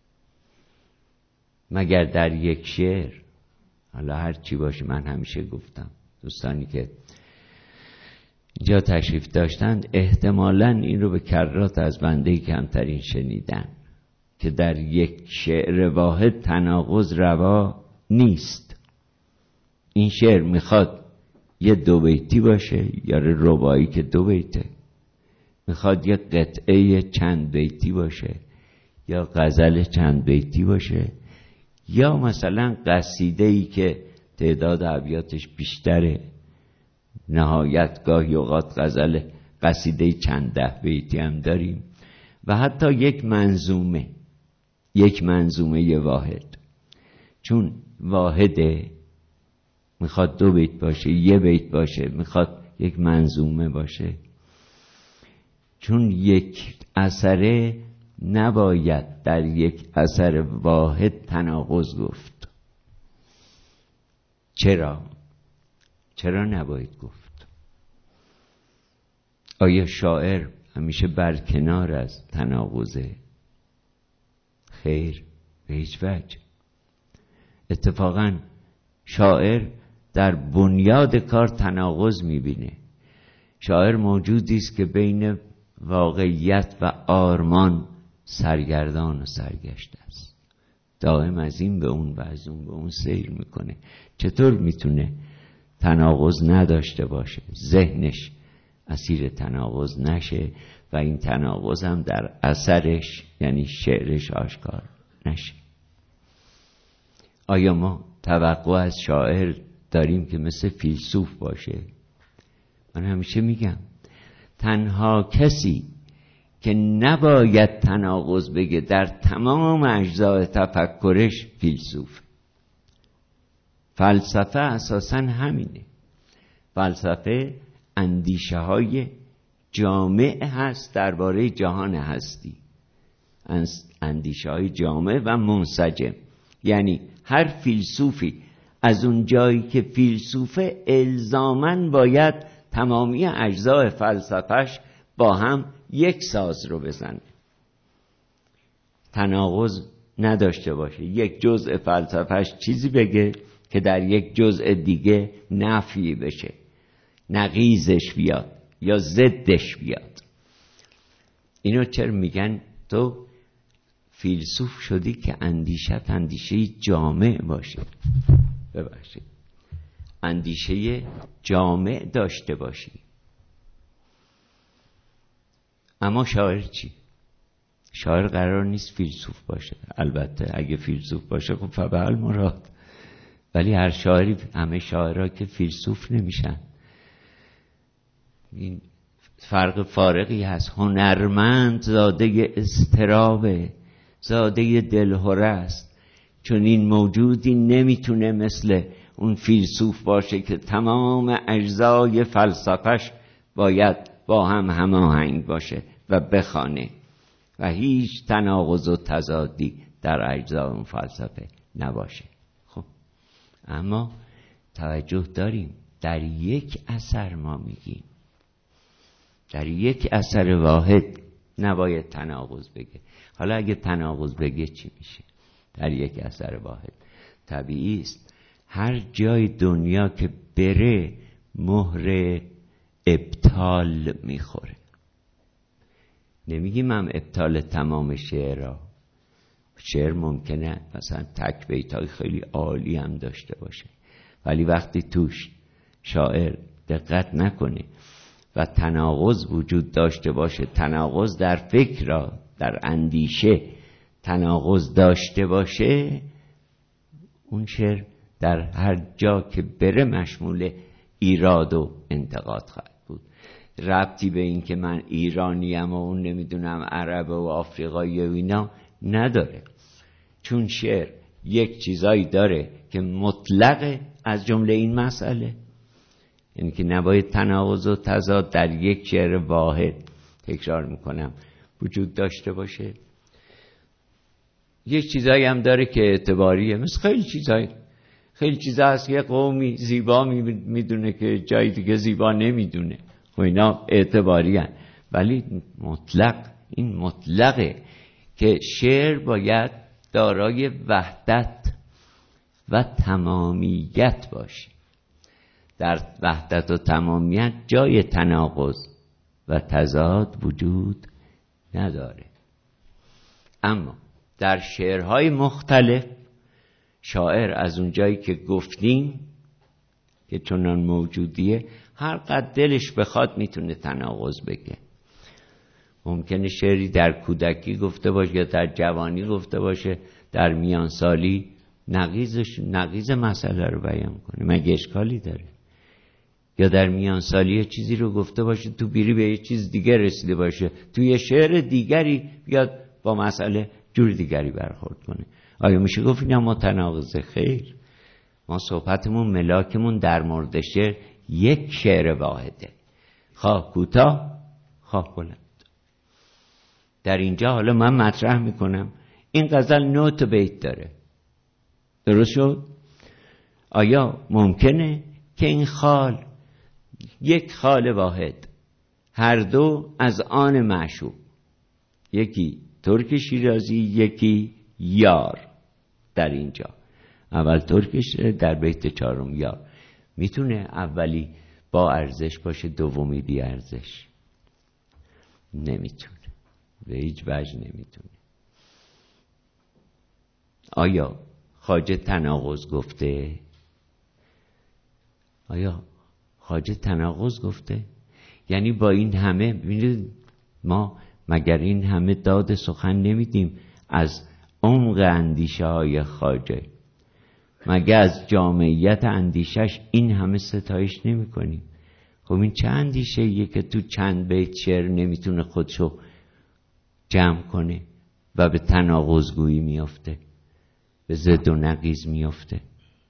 مگر در یک شعر، حالا هر چی باشه، من همیشه گفتم دوستانی که اینجا تشریف داشتند احتمالاً این رو به کرات از بنده کمترین شنیدن که در یک شعر واحد تناقض روا نیست. این شعر میخواد یه 2 بیتی باشه یا رباعی که 2 بیته، میخواد یه قطعه چند بیتی باشه یا غزل چند بیتی باشه، یا مثلا قصیده‌ای که تعداد ابیاتش بیشتره، نهایت گاهی اوقات قصیده چند 10 بیتی هم داریم، و حتی یک منظومه واحد. چون واحده میخواد 2 بیت باشه، 1 بیت باشه، میخواد یک منظومه باشه. چون یک اثره نباید در یک اثر واحد تناقض گفت. چرا نباید گفت؟ آیا شاعر همیشه برکنار از تناقضه؟ خیر، به هیچ وجه. اتفاقاً شاعر در بنیاد کار تناقض میبینه. شاعر موجودی است که بین واقعیت و آرمان سرگردان و سرگشته است. دائم از این به اون و از اون به اون سیر میکنه. چطور میتونه تناقض نداشته باشه؟ ذهنش اسیر تناقض نشه و این تناقض هم در اثرش یعنی شعرش آشکار نشه. آیا ما توقع از شاعر داریم که مثل فیلسوف باشه. من همیشه میگم تنها کسی که نباید تناقض بگه در تمام اجزای تفکرش فیلسوف. فلسفه اساساً همینه. فلسفه اندیشه های جامع هست درباره جهان هستی، اندیشه های جامع و منسجم. یعنی هر فیلسوفی از اون جایی که فیلسوفه الزاماً باید تمامی اجزای فلسفهش با هم یک ساز رو بزنه، تناقض نداشته باشه. یک جزء فلسفهش چیزی بگه که در یک جزء دیگه نفی بشه، نقیضش بیاد یا ضدش بیاد. اینو چرا میگن تو فیلسوف شدی که اندیشت اندیشه جامع باشه؟ ببخشید، اندیشه جامع داشته باشی. اما شاعر چی؟ شاعر قرار نیست فیلسوف باشه. البته اگه فیلسوف باشه خب فبحال مراد، ولی هر شاعری، همه شاعرها که فیلسوف نمیشن. این فرق فارقی هست. هنرمند زاده اضطرابه، زاده دلهره است. چون این موجودی نمیتونه مثل اون فیلسوف باشه که تمام اجزای فلسفهش باید با هم هماهنگ باشه و بخوانه و هیچ تناقض و تضادی در اجزای اون فلسفه نباشه. خب اما توجه داریم در یک اثر ما میگیم در یک اثر واحد نباید تناقض بگه. حالا اگه تناقض بگه چی میشه؟ در یک اثر واحد طبیعی است هر جای دنیا که بره مهر ابطال میخوره. نمیگیم هم ابطال تمام شعرها. شعر ممکنه مثلا تک بیتای خیلی عالی هم داشته باشه، ولی وقتی توش شاعر دقت نکنه و تناقض وجود داشته باشه، تناقض در فکر را، در اندیشه تناقض داشته باشه، اون شعر در هر جا که بره مشمول ایراد و انتقاد خواهد بود. ربطی به این که من ایرانیم و اون نمیدونم عرب و آفریقایی و اینا نداره. چون شعر یک چیزایی داره که مطلقه، از جمله این مسئله، یعنی که نباید تناقض و تضاد در یک شعر واحد، تکرار میکنم، وجود داشته باشه. یک چیزایی هم داره که اعتباریه، مثل خیلی چیزا هست یه قومی زیبا میدونه که جای دیگه زیبا نمیدونه، خب اینا اعتباری هست. ولی این مطلقه که شعر باید دارای وحدت و تمامیت باشه. در وحدت و تمامیت جای تناقض و تضاد وجود نداره. اما در شعرهای مختلف شاعر از اون جایی که گفتیم که چنان موجودیه، هر قد دلش بخواد میتونه تناقض بگه. ممکنه شعری در کودکی گفته باشه یا در جوانی گفته باشه، در میانسالی نقیض مسئله رو بیان کنه، مگه اشکالی داره؟ یا در میانسالی چیزی رو گفته باشه تو بیری به یه چیز دیگه رسیده باشه، تو یه شعر دیگری بیاد با مسئله جور دیگری برخورد کنه. آیا میشه گفت اینا متناقضه؟ خیر، ما صحبتمون ملاکمون در مورد شعر یک شعر واحده، خواه کوتاه خواه بلند. در اینجا حالا من مطرح میکنم این غزل 9 تا بیت داره، درست شد؟ آیا ممکنه که این خال، یک خال واحد، هر دو از آن معشوق، یکی ترک شیرازی یکی یار، در اینجا اول ترکش در بیت 4 یار، میتونه اولی با ارزش باشه دومی بی ارزش؟ نمیتونه، به هیچ وجه نمیتونه. آیا خواجه تناقض گفته؟ آیا خواجه تناقض گفته؟ یعنی با این همه ببینید، ما مگر این همه داد سخن نمیدیم از عمق اندیشه های خواجه؟ مگه از جامعیت اندیشش این همه ستایش نمی کنیم؟ خب این چه اندیشه ایه که تو چند بیت شعر نمیتونه خودشو جمع کنه و به تناقض‌گویی میافته، به ضد و نقیض میافته؟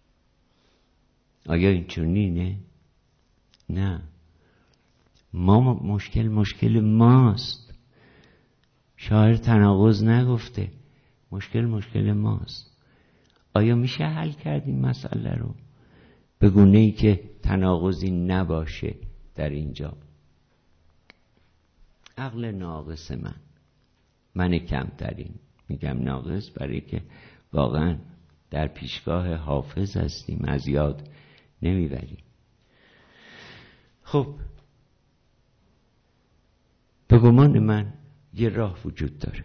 آیا این چنینه؟ نه. ما مشکل ماست. شاعر تناقض نگفته، مشکل ماست. آیا میشه حل کرد این مسئله رو به گونه‌ای که تناقضی نباشه در اینجا؟ عقل ناقص من کمترین، میگم ناقص برای که واقعا در پیشگاه حافظ هستیم، از یاد نمیبریم. خب به گمان من یه راه وجود داره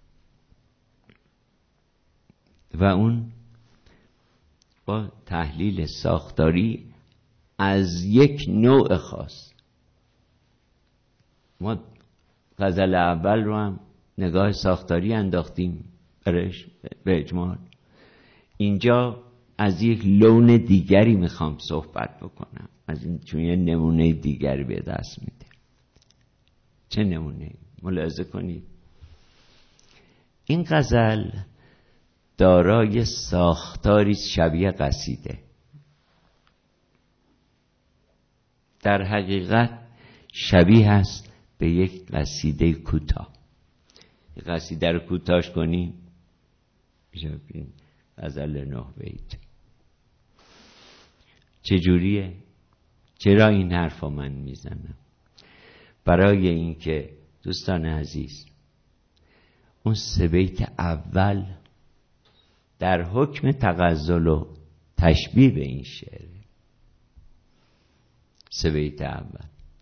و اون با تحلیل ساختاری از یک نوع خاص. ما غزل اول رو هم نگاه ساختاری انداختیم برش به اجمال. اینجا از یک لون دیگری میخوام صحبت بکنم، از این چون یه نمونه دیگری به دست میده. چه نمونه؟ ملاحظه کنید این غزل دارای ساختاری شبیه قصیده. در حقیقت شبیه است به یک قصیده کوتاه. یک قصیده رو کوتاهش کنیم میشه این غزل 9 بیت. چجوریه؟ چرا این حرفا من میزنم؟ برای اینکه دوستان عزیز اون 3 بیت اول در حکم تغزل و تشبیه به این شعر. 3 بیت اول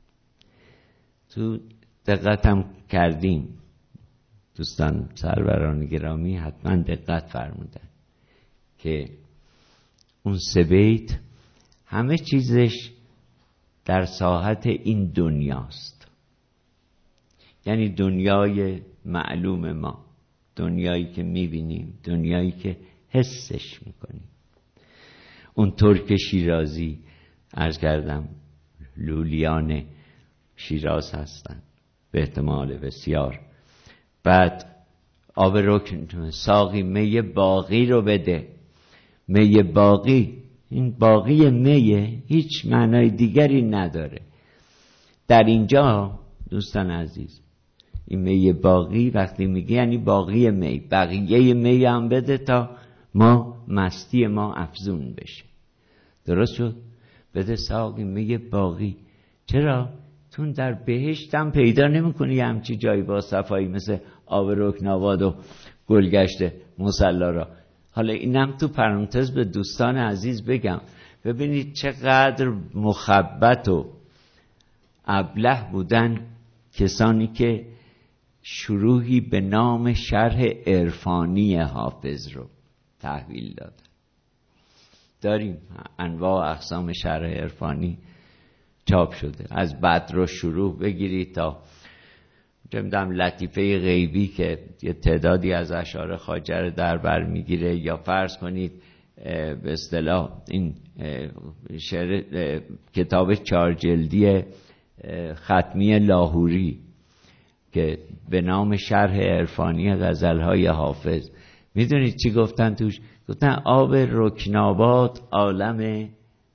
تو دقتم کردیم، دوستان سروران گرامی حتما دقت فرمودن که اون 3 بیت همه چیزش در ساحت این دنیاست. یعنی دنیای معلوم ما، دنیایی که میبینیم، دنیایی که حسش میکنیم. اون ترک شیرازی، عرض کردم لولیان شیراز هستن به احتمال بسیار. بعد آب رکن، ساقی می باقی رو بده. می باقی، این باقی میه هیچ معنای دیگری نداره در اینجا دوستان عزیز. این می باقی وقتی میگه یعنی باقی می، بقیه می هم بده تا ما مستی ما افزون بشه. درست شد؟ بده ساقی می باقی. چرا؟ تون در بهشت هم پیدا نمی‌کنی همچی جایی با صفایی مثل آب رکناباد و گلگشت مصلا را. حالا اینم تو پرانتز به دوستان عزیز بگم، ببینید چقدر مخبط و ابله بودن کسانی که شروحی به نام شرح عرفانی حافظ رو تحویل دادن. داریم انواع اقسام شرح عرفانی چاپ شده، از بدر و شروح بگیرید تا جمدم لطیفه غیبی که یه تعدادی از اشعار خواجه در بر میگیره، یا فرض کنید به اصطلاح این شعر کتاب 4 جلدی ختمی لاهوری که به نام شرح عرفانی غزلهای حافظ. میدونید چی گفتن توش؟ گفتن آب رکناباد عالم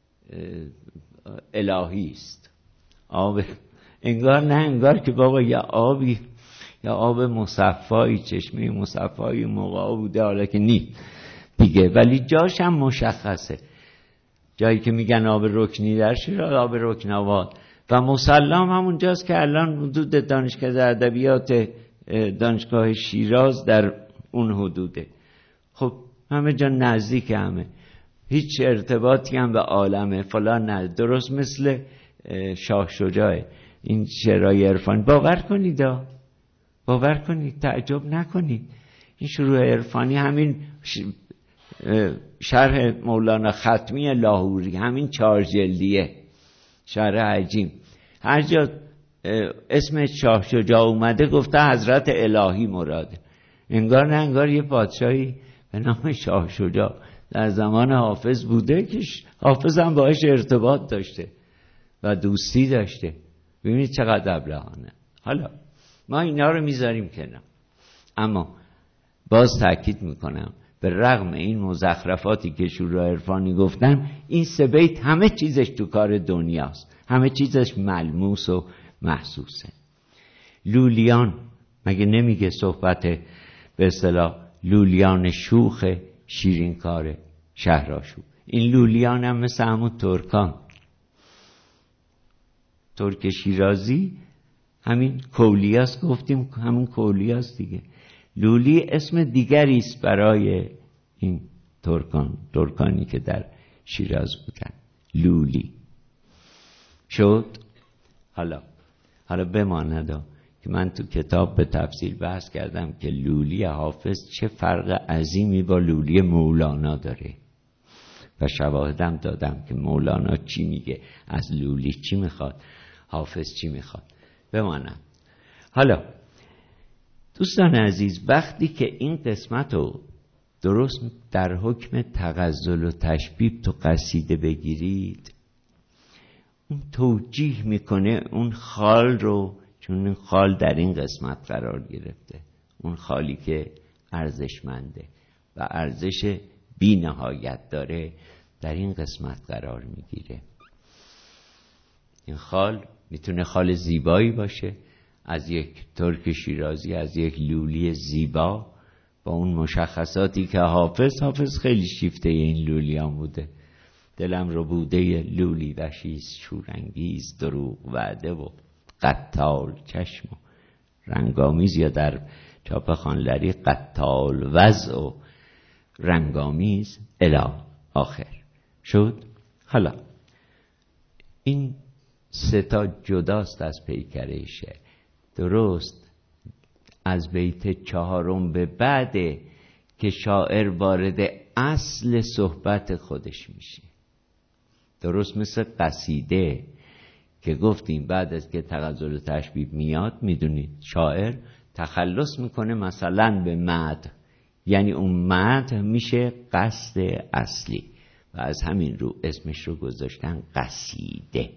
الهی است. آب انگار نه انگار که بابا یا آبی یا آب مصفایی، چشمه مصفایی موقع بوده، حالا که نی دیگه، ولی جاش هم مشخصه. جایی که میگن آب رکنی در شیراز، آب رکناباد و مسلم همون جاست که الان حدود دانشکده ادبیات دانشگاه شیراز در اون حدوده. خب همه جا نزدیک، همه هیچ ارتباطی هم به عالم فلان نه. درست مثل شاه شجاع این شعرهای عرفانی. باور کنید تعجب نکنید، این شروع عرفانی همین شرح مولانا ختمی لاهوری، همین 4 جلدیه شرح عجیم. هر جا اسم شاه شجاع اومده گفته حضرت الهی مراده. انگار نه انگار یه پادشاهی به نام شاه شجاع در زمان حافظ بوده که حافظ هم باهاش ارتباط داشته و دوستی داشته. ببینید چقدر ابلهانه. حالا ما اینا رو میذاریم کنار، اما باز تأکید میکنم به رغم این مزخرفاتی که شورای عرفانی گفتن، این 3 بیت همه چیزش تو کار دنیاست، همه چیزش ملموس و محسوسه. لولیان مگه نمیگه صحبت به اصطلاح لولیان شوخ شیرین کار شهرآشوب؟ این لولیان هم مثل همون ترکان، ترک شیرازی همین کولیاست، گفتیم همون کولیاست دیگه. لولی اسم دیگری است برای این ترکانی که در شیراز بودن. لولی شد. حالا بماند که من تو کتاب به تفصیل بحث کردم که لولی حافظ چه فرق عظیمی با لولی مولانا داره و شواهدم دادم که مولانا چی میگه، از لولی چی میخواد، حافظ چی میخواد. بمانم. حالا دوستان عزیز، وقتی که این قسمت رو درست در حکم تغزل و تشبیب تو قصیده بگیرید، اون توجیه میکنه اون خال رو، چون این خال در این قسمت قرار گرفته، اون خالی که ارزشمنده و ارزش بی نهایت داره در این قسمت قرار میگیره. این خال میتونه خال زیبایی باشه از یک ترک شیرازی، از یک لولی زیبا با اون مشخصاتی که حافظ خیلی شیفته این لولیان بوده. دلم رو بوده لولی وشیز شورانگیز، دروغ وعده و قتال چشم و رنگامیز، یا در چاپ خانلری قتال وضع و رنگامیز الی آخر شد. حالا این 3 جداست از پیکره شعر. درست از بیت 4 به بعد که شاعر وارد اصل صحبت خودش میشه. درست مثل قصیده که گفتیم بعد از که تغزل و تشبیب میاد، میدونید شاعر تخلص میکنه مثلا به مدح، یعنی اون مدح میشه قصد اصلی و از همین رو اسمش رو گذاشتن قصیده،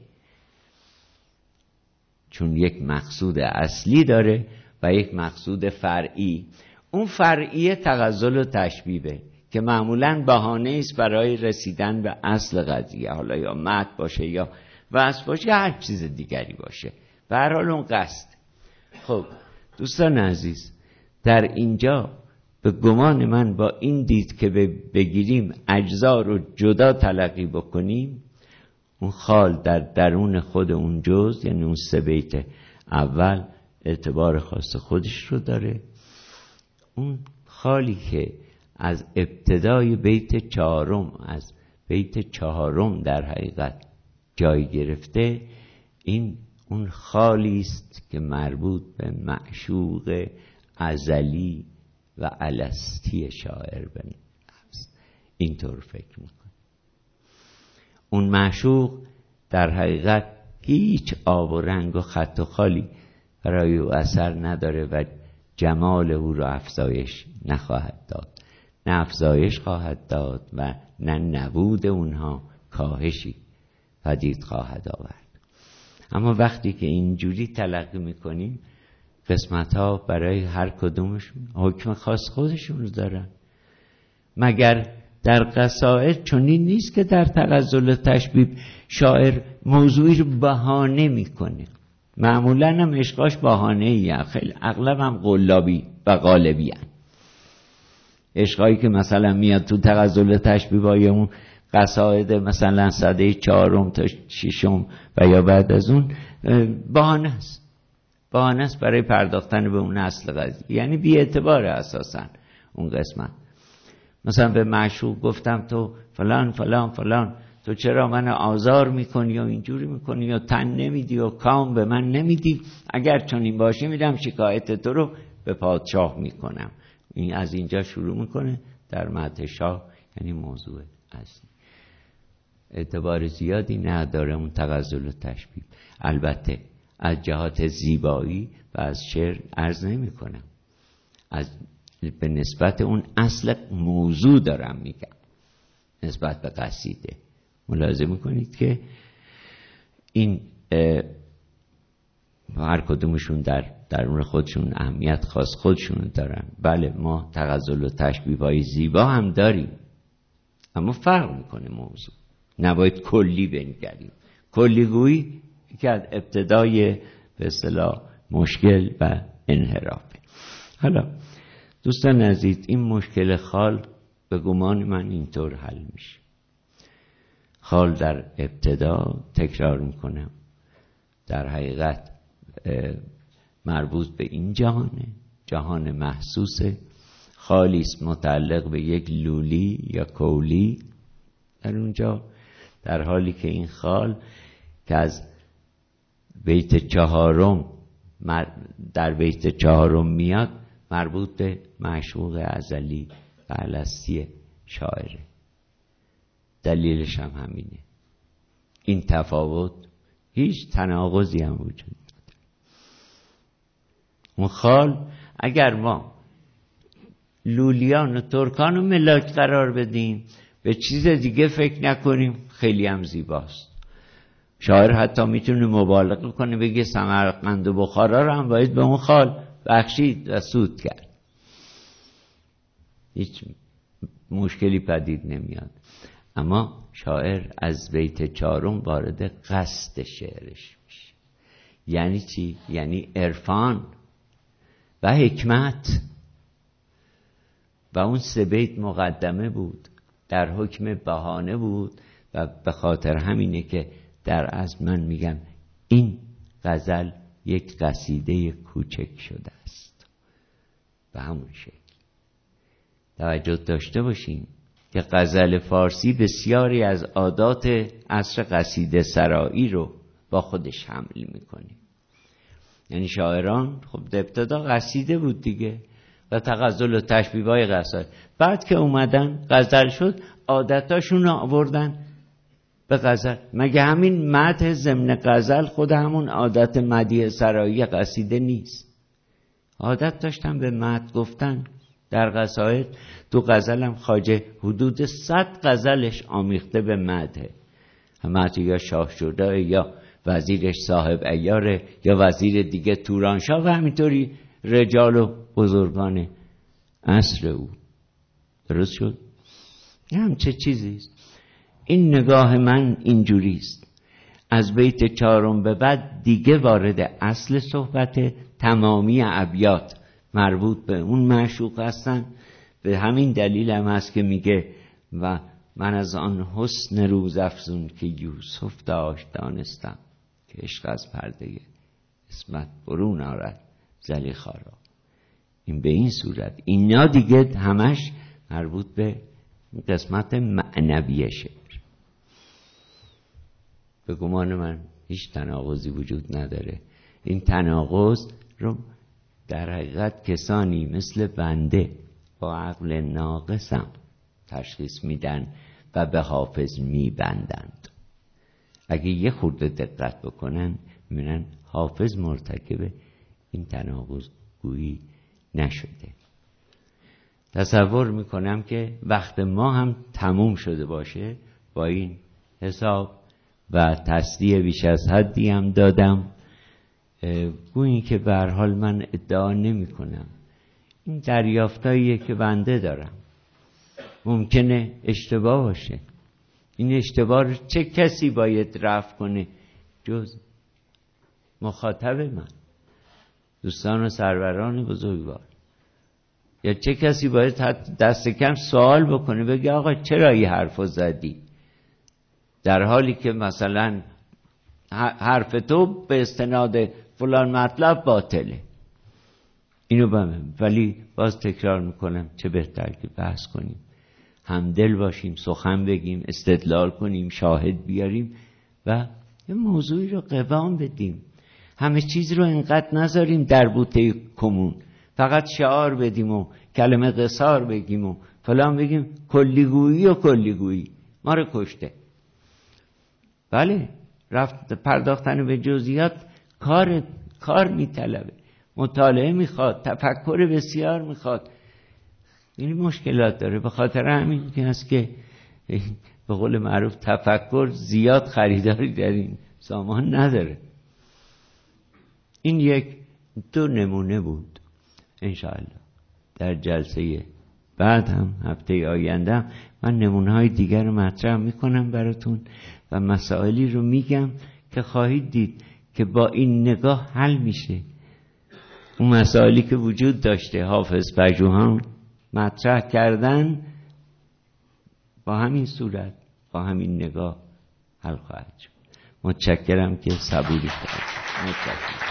چون یک مقصود اصلی داره و یک مقصود فرعی. اون فرعی تغزل و تشبیبه که معمولاً بهانه است برای رسیدن به اصل قضیه، حالا یا مدح باشه یا وصف باشه یا هر چیز دیگری باشه، به هر حال اون قصد. خب دوستان عزیز، در اینجا به گمان من با این دید که بگیریم اجزا رو جدا تلقی بکنیم، اون خال در درون خود اون جز، یعنی اون 3 بیت اول اعتبار خاص خودش رو داره. اون خالی که از ابتدای بیت 4 از بیت 4 در حقیقت جای گرفته، این اون خالی است که مربوط به معشوق ازلی و الستی شاعر است. اینطور فکر میکنم. اون معشوق در حقیقت هیچ آب و رنگ و خط و خالی برای او اثر نداره و جمال او را افزایش نخواهد داد، نه افزایش خواهد داد و نه نبود اونها کاهشی پدید خواهد آورد. اما وقتی که اینجوری تلقی میکنیم، قسمت ها برای هر کدومشون حکم خاص خودشون رو دارن. مگر در قصائد چنین نیست که در تغزل و تشبیب شاعر موضوعی رو بهانه میکنه؟ معمولا هم عشقاش بهانه‌ای هست، خیلی اغلب هم قلابی و غالبی هست. عشقایی که مثلا میاد تو تغزل و تشبیب های اون قصائد مثلا سده 4 تا 6 و یا بعد از اون بهانه است برای پرداختن به اون اصل قضیه، یعنی بی اعتبار اساسا اون قسمت. مثلا به معشوق گفتم تو فلان فلان فلان، تو چرا من آزار میکنی یا اینجوری میکنی یا تن نمیدی و کام به من نمیدی، اگر چون این باشه میدم شکایت تو رو به پادشاه میکنم. این از اینجا شروع میکنه در مدح شاه، یعنی موضوع اصلی. اعتبار زیادی نداره اون تغزل و تشبیه. البته از جهات زیبایی و از شعر عرض نمی کنم، به نسبت اون اصل موضوع دارم میگم. نسبت به قصیده. ملاحظه میکنید که این هر کدومشون در درون خودشون اهمیت خاص خودشون دارن. بله ما تغزل و تشبیه‌های زیبا هم داریم، اما فرق میکنه موضوع. نباید کلی بنگریم. کلیگویی که از ابتدای به اصطلاح مشکل و انحرافه. حالا دوستان عزیز، این مشکل خال به گمان من اینطور حل میشه. خال در ابتدا، تکرار میکنم، در حقیقت مربوط به این جهانه، جهان محسوسه. خالی است متعلق به یک لولی یا کولی در اونجا، در حالی که این خال که از بیت چهارم در بیت چهارم میاد مربوط به معشوق ازلی و الستی شاعره. دلیلش هم همینه. این تفاوت هیچ تناقضی هم وجود نداره. اون خال اگر ما لولیان و ترکان و ملاک قرار بدیم، به چیز دیگه فکر نکنیم، خیلی هم زیباست. شاعر حتی میتونه مبالغه کنه بگه سمرقند و بخارا رو هم باید به اون خال بخشید و سود کرد. هیچ مشکلی پدید نمیاد. اما شاعر از بیت چهارم وارد قصد شعرش میشه. یعنی چی؟ یعنی عرفان و حکمت. و اون سه بیت مقدمه بود، در حکم بهانه بود و به خاطر همینه که در اصل من میگم این غزل یک قصیده کوچک شده است. به همون شکل توجه داشته باشیم که غزل فارسی بسیاری از عادات عصر قصیده سرایی رو با خودش حمل میکنه. یعنی شاعران خب در ابتدا قصیده بود دیگه و تغزل و تشبیه‌های قصاید، بعد که اومدن غزل شد عادتاشون رو آوردن به غزل. مگه همین مدح ضمن غزل خود همون عادت مدیح سرایی قصیده نیست؟ عادت داشتن به مدح گفتن در قصاید. تو غزل هم خواجه حدود 100 غزلش آمیخته به مدح. مدح یا شاه شجاع یا وزیرش صاحب عیاره یا وزیر دیگه تورانشاه و همینطوری رجال و بزرگان عصر او. درست شد؟ این هم چه چیزیست؟ این نگاه من اینجوریست. از بیت چهارم به بعد دیگه وارد اصل صحبت، تمامی ابیات مربوط به اون معشوق هستن. به همین دلیل هم هست که میگه و من از آن حسن روزافزون که یوسف داشت دانستم که عشق از پرده اسمت برون آرد زلیخا را. این به این صورت، اینا دیگه همش مربوط به قسمت معنوی شعر. به گمان من هیچ تناقضی وجود نداره. این تناقض رو در حقیقت کسانی مثل بنده با عقل ناقصم تشخیص میدن و به حافظ میبندند. اگه یه خورده دقت بکنن میبینن حافظ مرتکب این تناقض گویی نشده. تصور میکنم که وقت ما هم تموم شده باشه با این حساب و تصدیه بیش از حدی هم دادم. گویی که به هر حال من ادعا نمی کنم. این دریافتاییه که بنده دارم، ممکنه اشتباه باشه. این اشتباه رو چه کسی باید رفع کنه جز مخاطب من، دوستان و سروران بزرگوار؟ یا چه کسی باید دست کم سوال بکنه بگه آقا چرا این حرفو زدی، در حالی که مثلا حرف تو به استناد فلان مطلب باطله. اینو بمیم. ولی باز تکرار میکنم چه بهتر که بحث کنیم، همدل باشیم، سخن بگیم، استدلال کنیم، شاهد بیاریم و یه موضوعی رو قوام بدیم. همه چیز رو انقدر نذاریم در بوته کمون، فقط شعار بدیم و کلمه قصار بگیم و فلان بگیم. کلیگویی و کلیگویی ما رو کشته. بله رفت پرداختن به جزئیات کار میطلبه، مطالعه میخواد، تفکر بسیار میخواد. این مشکلات داره. به خاطر همین که هست که به قول معروف تفکر زیاد خریداری در این سامان نداره. این یک دو نمونه بود. انشاءالله در جلسه بعد هم هفته آینده من نمونه‌های دیگر رو مطرح میکنم براتون و مسائلی رو میگم که خواهید دید که با این نگاه حل میشه. اون مسائلی که وجود داشته حافظ پژوهان مطرح کردن با همین صورت، با همین نگاه حل خواهد شد. متشکرم که صبوری کردید. متشکرم.